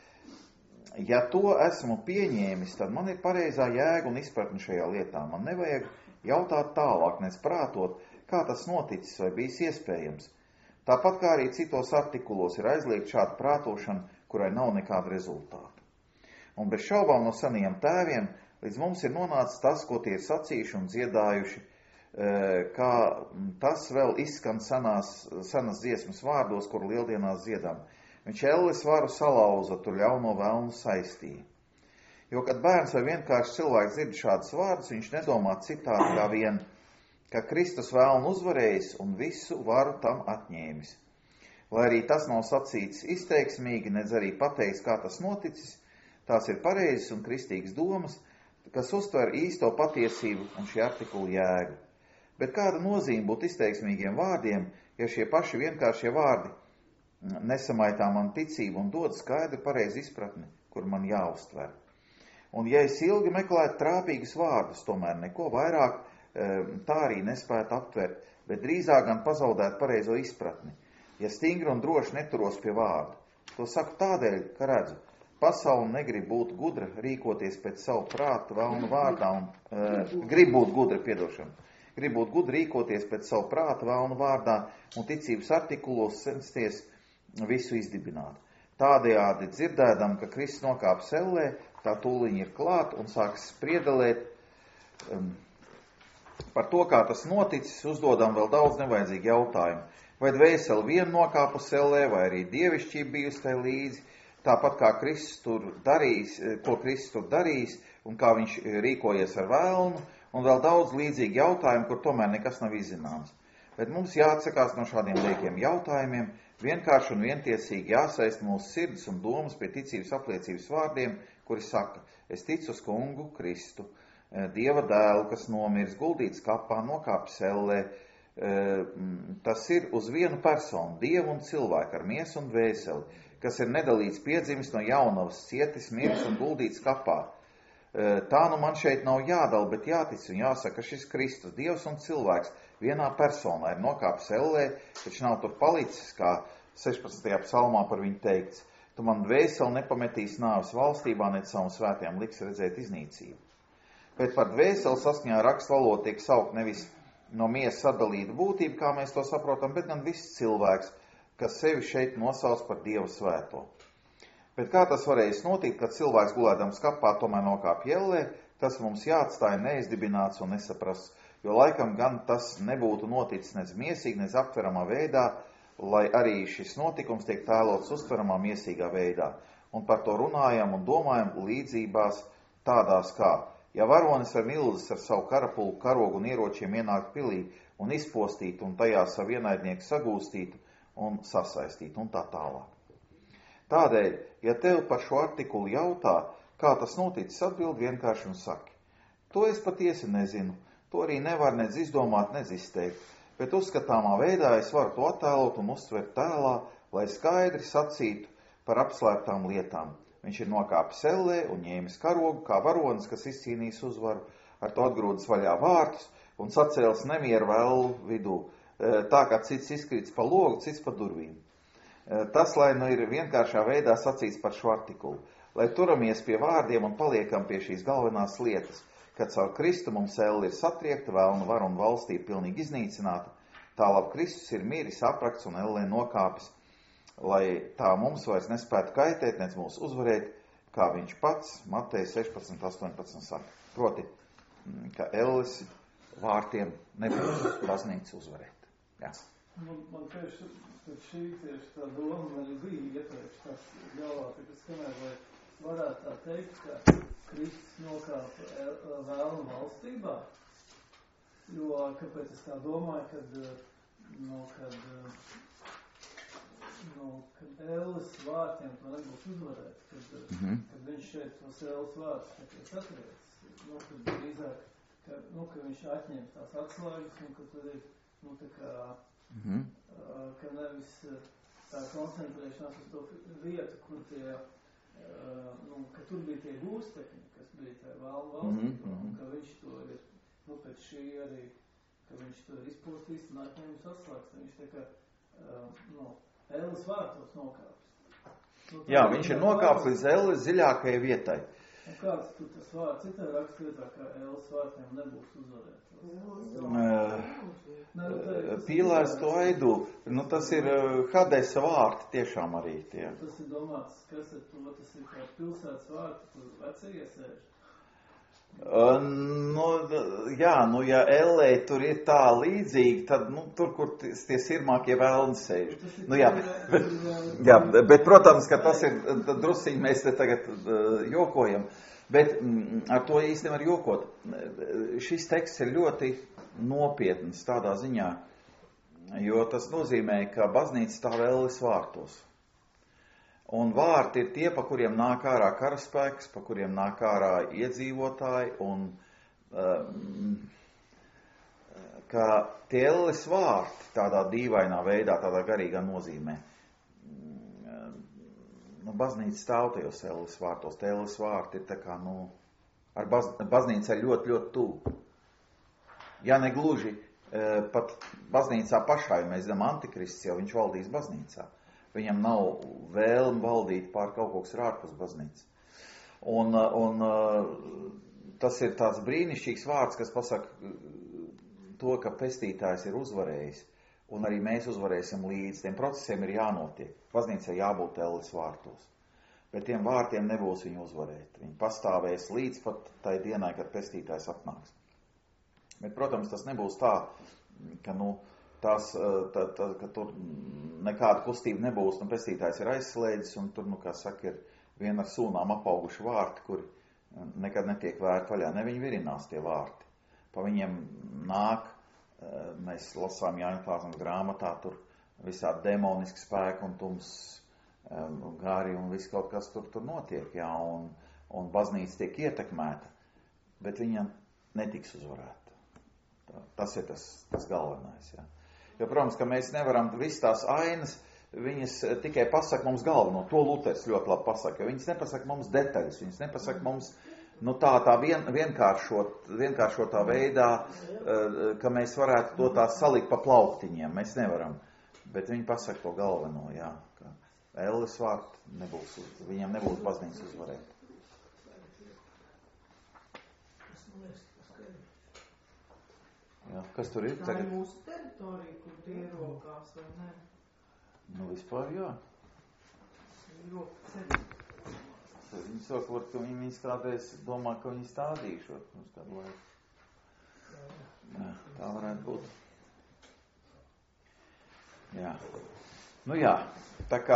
Ja to esmu pieņēmis, tad man ir pareizā jēga un izpratne šajā lietā. Man nevajag jautāt tālāk, nes prātot, kā tas noticis vai bijis iespējams. Tāpat kā arī citos artikulos ir aizliegt šāda prātošana, kurai nav nekāda rezultāta. Un bez šaubām no senajiem tēviem līdz mums ir nonācis tas, ko tie ir sacījuši un dziedājuši, kā tas vēl izskan senas dziesmas vārdos, kur lieldienās dziedam. Viņš elles varu salauza, tur ļauno vēlnu saistīja. Jo, kad bērns vai vienkārši cilvēks dzird šādus vārdus, viņš nedomā citādi kā vien, ka Kristus vēlnu uzvarējis un visu varu tam atņēmis. Lai arī tas nav sacīts izteiksmīgi, nedz arī pateiks, kā tas noticis, tās ir pareizes un kristīgas domas, kas uztver īsto patiesību un šī artikula jēgu. Bet kāda nozīme būt izteiksmīgiem vārdiem, ja šie paši vienkāršie vārdi nesamaitā man ticību un dod skaidru pareizi izpratni, kur man jāuztver. Un ja es ilgi meklētu trāpīgus vārdus, tomēr neko vairāk tā arī nespētu aptvert, bet drīzāk gan pazaudēt pareizo izpratni, ja stingri un droši neturos pie vārdu. To saku tādēļ, ka redzu, pasauli negrib būt gudra, rīkoties pēc savu prātu vēlnu vārdā un grib būt gudra, piedošana. grib būt gudri rīkoties pēc savu prātu vēlnu vārdā un ticības artikulos censties visu izdibināt. Tādējādi dzirdēdam, ka Kristus nokāp sellē, tā tūliņi ir klāt un sāks spriedelēt par to, kā tas noticis, uzdodam vēl daudz nevajadzīgi jautājumu. Vai dvēseli vien nokāpu sellē, vai arī dievišķība bijusi tai līdzi, tāpat kā Kristus tur darījis, ko Kristus tur darījis un kā viņš rīkojies ar vēlnu, un vēl daudz līdzīgi jautājumu, kur tomēr nekas nav izzināms. Bet mums jāatsakās no šādiem liekiem jautājumiem, vienkārši un vientiesīgi jāsaist mūsu sirds un domas pie ticības apliecības vārdiem, kuri saka, es ticu uz kungu Kristu, Dieva dēlu, kas nomirs, guldīts kapā, nokāpis sellē. Tas ir uz vienu personu, Dievu un cilvēku ar miesu un dvēseli, kas ir nedalīts piedzimis no jaunavas, cietis, miris un guldīts kapā. Tā nu man šeit nav jādala, bet jātic un jāsaka, šis Kristus, Dievs un cilvēks, vienā personā ir nokāpis sellē, taču nav tur palicis, kā 16. psalmā par viņu teikts. Tu man dvēseli nepametīs nāves valstībā, ne savam svētiem liks redzēt iznīcību. Bet par dvēseli saskaņā rakstu valodu tiek saukt nevis no miesas atdalīta būtība, kā mēs to saprotam, bet gan viss cilvēks, kas sevi šeit nosauc par Dieva svēto. Bet kā tas varēs notikt, kad cilvēks gulēdams kapā tomēr nokāp jellē, tas mums jāatstāja neizdibināts un nesaprasts, jo laikam gan tas nebūtu noticis nec miesīgi, nec aptveramā veidā, lai arī šis notikums tiek tēlots uztveramā miesīgā veidā. Un par to runājam un domājam līdzībās tādās kā, ja varonis ar milzis ar savu karapulku, karogu un ieročiem ienāk pilī un izpostītu un tajā savu ienaidnieku sagūstītu un sasaistītu un tā tālāk. Tādēļ, ja tev par šo artikulu jautā, kā tas noticis, atbild vienkārši un saki. To es patiesi nezinu, to arī nevar nec izdomāt, nec izteikt, bet uzskatāmā veidā es varu to attēlot un uztvert tēlā, lai skaidri sacītu par apslēptām lietām. Viņš ir nokāpis sellē un ņēmis karogu, kā varonis, kas izcīnījis uzvaru, ar to atgrūdis vaļā vārtus un sacēlis nemieru vēlu vidū, tā kā cits izkrits pa logu, cits pa durvīm. Tas, lai nu ir vienkāršā veidā sacīts par šo artikulu, lai turamies pie vārdiem un paliekam pie šīs galvenās lietas, kad caur Kristu mums elle ir satriekta, vēlna vara un valstība pilnīgi iznīcināta, tālāk Kristus ir miris, aprakts un elle nokāpis, lai tā mums vairs nespētu kaitēt, nec mūs uzvarēt, kā viņš pats Mateja 16:18 saka. Proti, ka elles vārtiem nebūs baznīca uzvarēt. Jā. Man tieši tā doma man bija iepriekš tas galvā, ka es skanēju, vai varētu tā teikt, ka Kristus nokāpa vēlnu valstībā, jo, kāpēc es tā domāju, kad elles vārtiem to nebūs uzvarēt, kad viņš šeit tos elles vārtus satriec, kad drīzāk, ka viņš atņems tās atslēgas un ka tad ir, ka nevis tā koncentrēšanās uz to vietu, kur tie, ka tur bija tie gūstekņi, kas bija tā vēlnu valstībā, un ka viņš to ir, pēc šī arī, ka viņš to ir izpostījis un atņems atslēgas, viņš tā kā, elles vārtos nokāpis. Jā, viņš ir nokāpis līdz elles dziļākajai vietai. Un kāds tu tas vārds citā rakstvietā, ka elles vārtiem nebūs uzvarēts? Pīlēs to aidu. Tas ir Hadesa vārti tiešām arī tie. Tas ir domāts, kas ir to, tas ir kā pilsētas vārti, kur vecie iesēž. Ja ellē tur ir tā līdzīgi, tad, tur, kur tie sirmākie vēlni sēž. Bet, protams, ka tas ir, drusciņi mēs te tagad jokojam, bet ar to īsti nevar jokot. Šis teksts ir ļoti nopietns tādā ziņā, jo tas nozīmē, ka baznīca stāv elles vārtos. Un vārti ir tie, pa kuriem nāk ārā karaspēks, pa kuriem nāk ārā iedzīvotāji, un ka tie elles vārti tādā dīvainā veidā, tādā garīgā nozīmē. Baznīca stāv tajos elles vārtos. Tie elles vārti ir tā kā, ar baznīcai ļoti, ļoti tuvu. Ja ne gluži, pat baznīcā pašā, ja mēs zinām Antikrists, jau viņš valdīs baznīcā. Viņam nav vēlme valdīt pār kaut ko, kas ir ārpus baznīcas. Un tas ir tāds brīnišķīgs vārds, kas pasaka, to, ka pestītājs ir uzvarējis, un arī mēs uzvarēsim līdz. Tiem procesiem ir jānotiek. Baznīcai jābūt Elles vārtos. Bet tiem vārtiem nebūs viņu uzvarēt. Viņi pastāvēs līdz pat tai dienai, kad pestītājs atnāks. Bet, protams, tas nebūs tā, ka, ka tur nekāda kustība nebūs, un pestītājs ir aizslēdzis, un tur, kā saka, ir vien ar sūnām apauguši vārti, kuri nekad netiek vērti vaļā. Ne, viņi virinās tie vārti. Pa viņiem nāk, mēs lasām Jāņa Klāsnas grāmatā, tur visādi demoniski spēki un tums gari un viss kaut kas tur notiek, jā, un baznīca tiek ietekmēta, bet viņa netiks uzvarēta. Tas ir tas galvenais, jā. Jo, protams, ka mēs nevaram viss tās ainas, viņas tikai pasaka mums galveno. To Luters ļoti labi pasaka, jo viņas nepasaka mums detaļas, viņas nepasaka mums tā vienkāršotā veidā, ka mēs varētu to tā salikt pa plauktiņiem. Mēs nevaram, bet viņi pasaka to galveno, jā. Elles vārti nebūs, viņiem nebūs baznīcas uzvarēt. Jā, kas tur ir? Tā ir mūsu teritorija, kur tie ierokās, vai ne? Vispār jā. Viņi saka, ka viņi kādreiz domā, ka viņi stādīšot uz kādu laiku. Jā, tā varētu būt. Jā. Jā, tā kā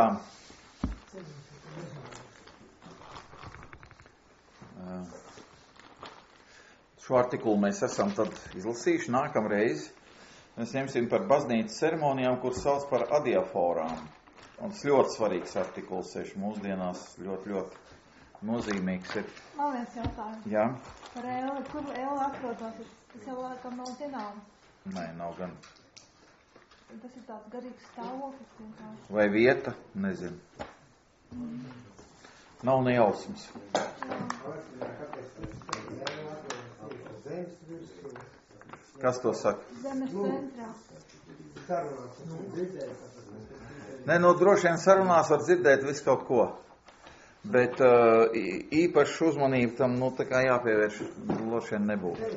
šo artikulu mēs esam tad izlasījuši. Nākamreiz mēs ņemsim par baznīcas ceremonijām, kuras sauc par adiaforām. Un tas ļoti svarīgs artikuls, mūsdienās ļoti, ļoti nozīmīgs ir. Man viens jautājums. Jā. Par Elli. Kur Elli atrodas? Tas jau laikam nav zināms. Nē, nav gan. Tas ir tāds garīgs stāvoklis vienkārši. Vai vieta? Nezinu. Nav nejausmas. Kas to saka? Zemes centrā. Nē, droši vien sarunās var dzirdēt visu kaut ko. Bet īpaši uzmanību tam, tā kā jāpievērš, droši vien nebūtu.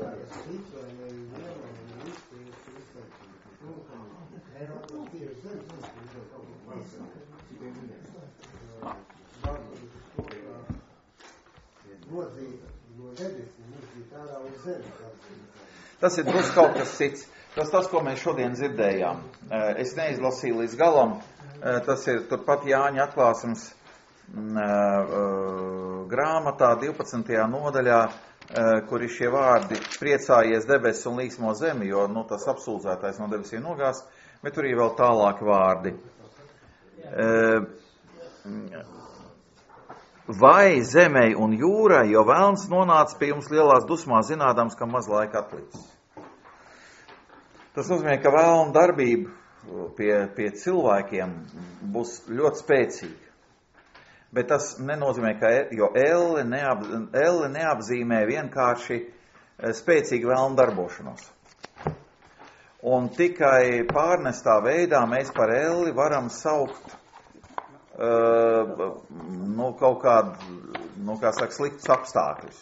Tas ir drusku kaut kas cits. Tas, ko mēs šodien dzirdējām. Es neizlasīju līdz galam. Tas ir turpat Jāņa atklāsmes grāmatā 12. nodaļā, kur ir šie vārdi priecājies debesis un līksmo zemi, jo tas apsūdzētais no debesīm nogās, bet tur ir vēl tālāki vārdi. Vai zemei un jūrai, jo velns nonāca pie jums lielās dusmās, zinādams, ka maz laika atlicis. Tas nozīmē, ka vēlna darbība pie cilvēkiem būs ļoti spēcīga. Bet tas nenozīmē, jo Elle neapzīmē vienkārši spēcīgu vēlnu darbošanos. Un tikai pārnestā veidā mēs par Elli varam saukt kaut kādu, kā saka, sliktus apstākļus.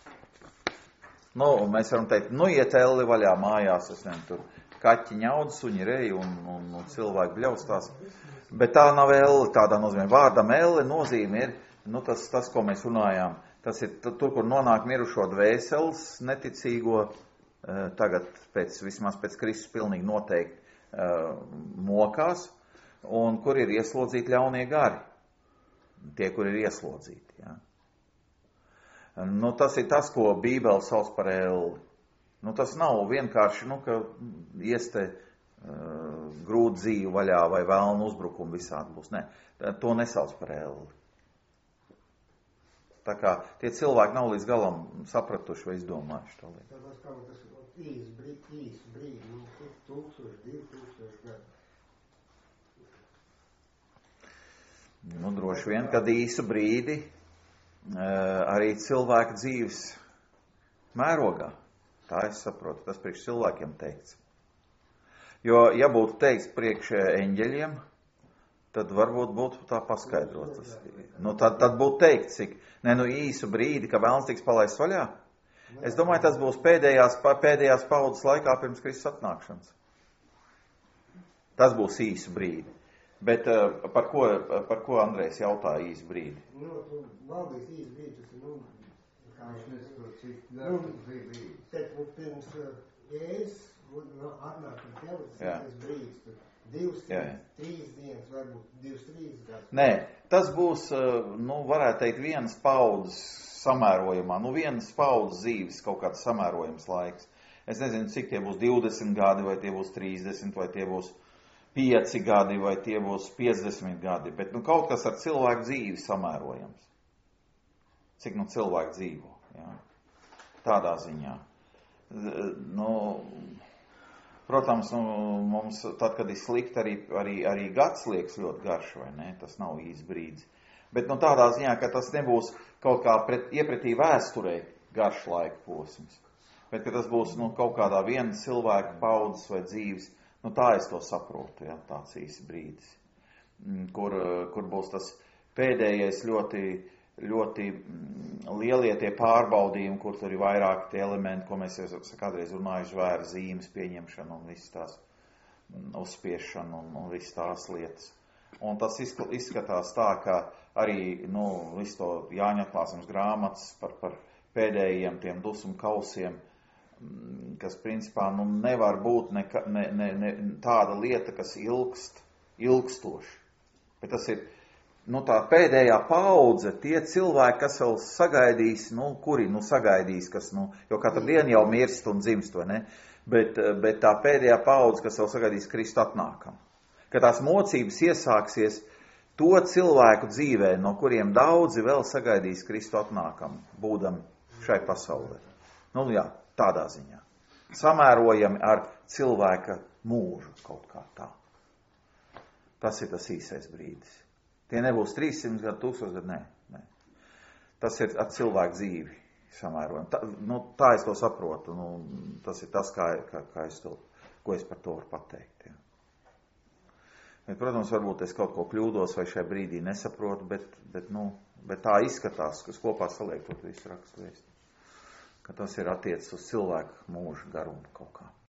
Mēs varam teikt, iet Elli vaļā mājās, es nezinu, tur kaķi ņaud, suņi rej un cilvēki bļaustās. Bet tā nav Elle, tādā nozīmē. Vārdam Elle nozīme ir, tas, ko mēs runājām, tas ir tur, kur nonāk mirušo dvēseles, neticīgo, tagad vismaz pēc Kristus pilnīgi noteikti mokās, un kur ir ieslodzīti ļaunie gari. Tie, kur ir ieslodzīti. Ja. Tas ir tas, ko Bībele sauc par Elli. Tas nav vienkārši, ka ieste grūt dzīvi vaļā vai vēlnu uzbrukumu visādi būs. Nē, to nesauc par Elli. Tā kā tie cilvēki nav līdz galam sapratuši vai izdomājuši to lietu. Tas kaut kas īsts brīdi, 1000, 2000 gadu. Droši vien, kad īsu brīdi arī cilvēka dzīves mērogā. Tā es saprotu, tas priekš cilvēkiem teikts. Jo, ja būtu teikts priekš eņģeļiem, tad varbūt būtu tā paskaidrotas. Tad būtu teikts, cik īsu brīdi, ka vēlns tiks palaists vaļā. Es domāju, tas būs pēdējās paudzes laikā pirms Kristus atnākšanas. Tas būs īsu brīdi. Bet par ko Andrejs jautāja īsu brīdi? Tu valdīs īsu brīdi, tas ir, kā viņš nesaprot, cik brīdi. Tad pirms Jēzus atnāk un tev, tas brīdis, 2-3 dienas, varbūt 2-3 gadus. Nē, tas būs, varētu teikt, vienas paudzes samērojumā, vienas paudzes dzīves kaut kāds samērojums laiks. Es nezinu, cik tie būs 20 gadi, vai tie būs 30, vai tie būs 5 gadi, vai tie būs 50 gadi, bet kaut kas ar cilvēku dzīvi samērojams. Cik cilvēku dzīvo, jā. Tādā ziņā. Protams, mums tad, kad ir slikti, arī gads liekas ļoti garš, vai ne? Tas nav īsts brīdis. Bet tādā ziņā, ka tas nebūs kaut kā iepretī vēsturē garš laika posms. Bet, ka tas būs kaut kādā viena cilvēka paudzes vai dzīves, tā es to saprotu, ja, tāds īsts brīdis, kur būs tas pēdējais ļoti lielie tie pārbaudījumi, kur tur ir vairāk tie elementi, ko mēs jau kādreiz runājuši, vēra zīmes pieņemšana un visas tās uzspiešana un visas tās lietas. Un tas izskatās tā, ka arī, visu to Jāņa atklāsmes grāmatas par pēdējiem tiem dusmu kausiem, kas principā nevar būt tāda lieta, kas ilgstoši. Bet tas ir tā pēdējā paudze, tie cilvēki, kas vēl sagaidīs, kuri sagaidīs, kas, jo katru dienu jau mirst un dzimst, vai ne? Bet tā pēdējā paudze, kas vēl sagaidīs Kristu atnākam. Kad tās mocības iesāksies to cilvēku dzīvē, no kuriem daudzi vēl sagaidīs Kristu atnākam, būdam šai pasaulē. Jā. Tādā ziņā. Samērojami ar cilvēka mūžu kaut kā tā. Tas ir tas īsais brīdis. Tie nebūs 300 gadu, 1000 gadu, nē. Tas ir ar cilvēku dzīvi samērojami. Tā es to saprotu. Tas ir tas, ko es par to varu pateikt. Ja. Bet, protams, varbūt es kaut ko kļūdos vai šajā brīdī nesaprotu, bet tā izskatās, kas kopā saliekot visu rakstu vēstu. Ka tas ir attiecis uz cilvēku mūža garumu kaut kā.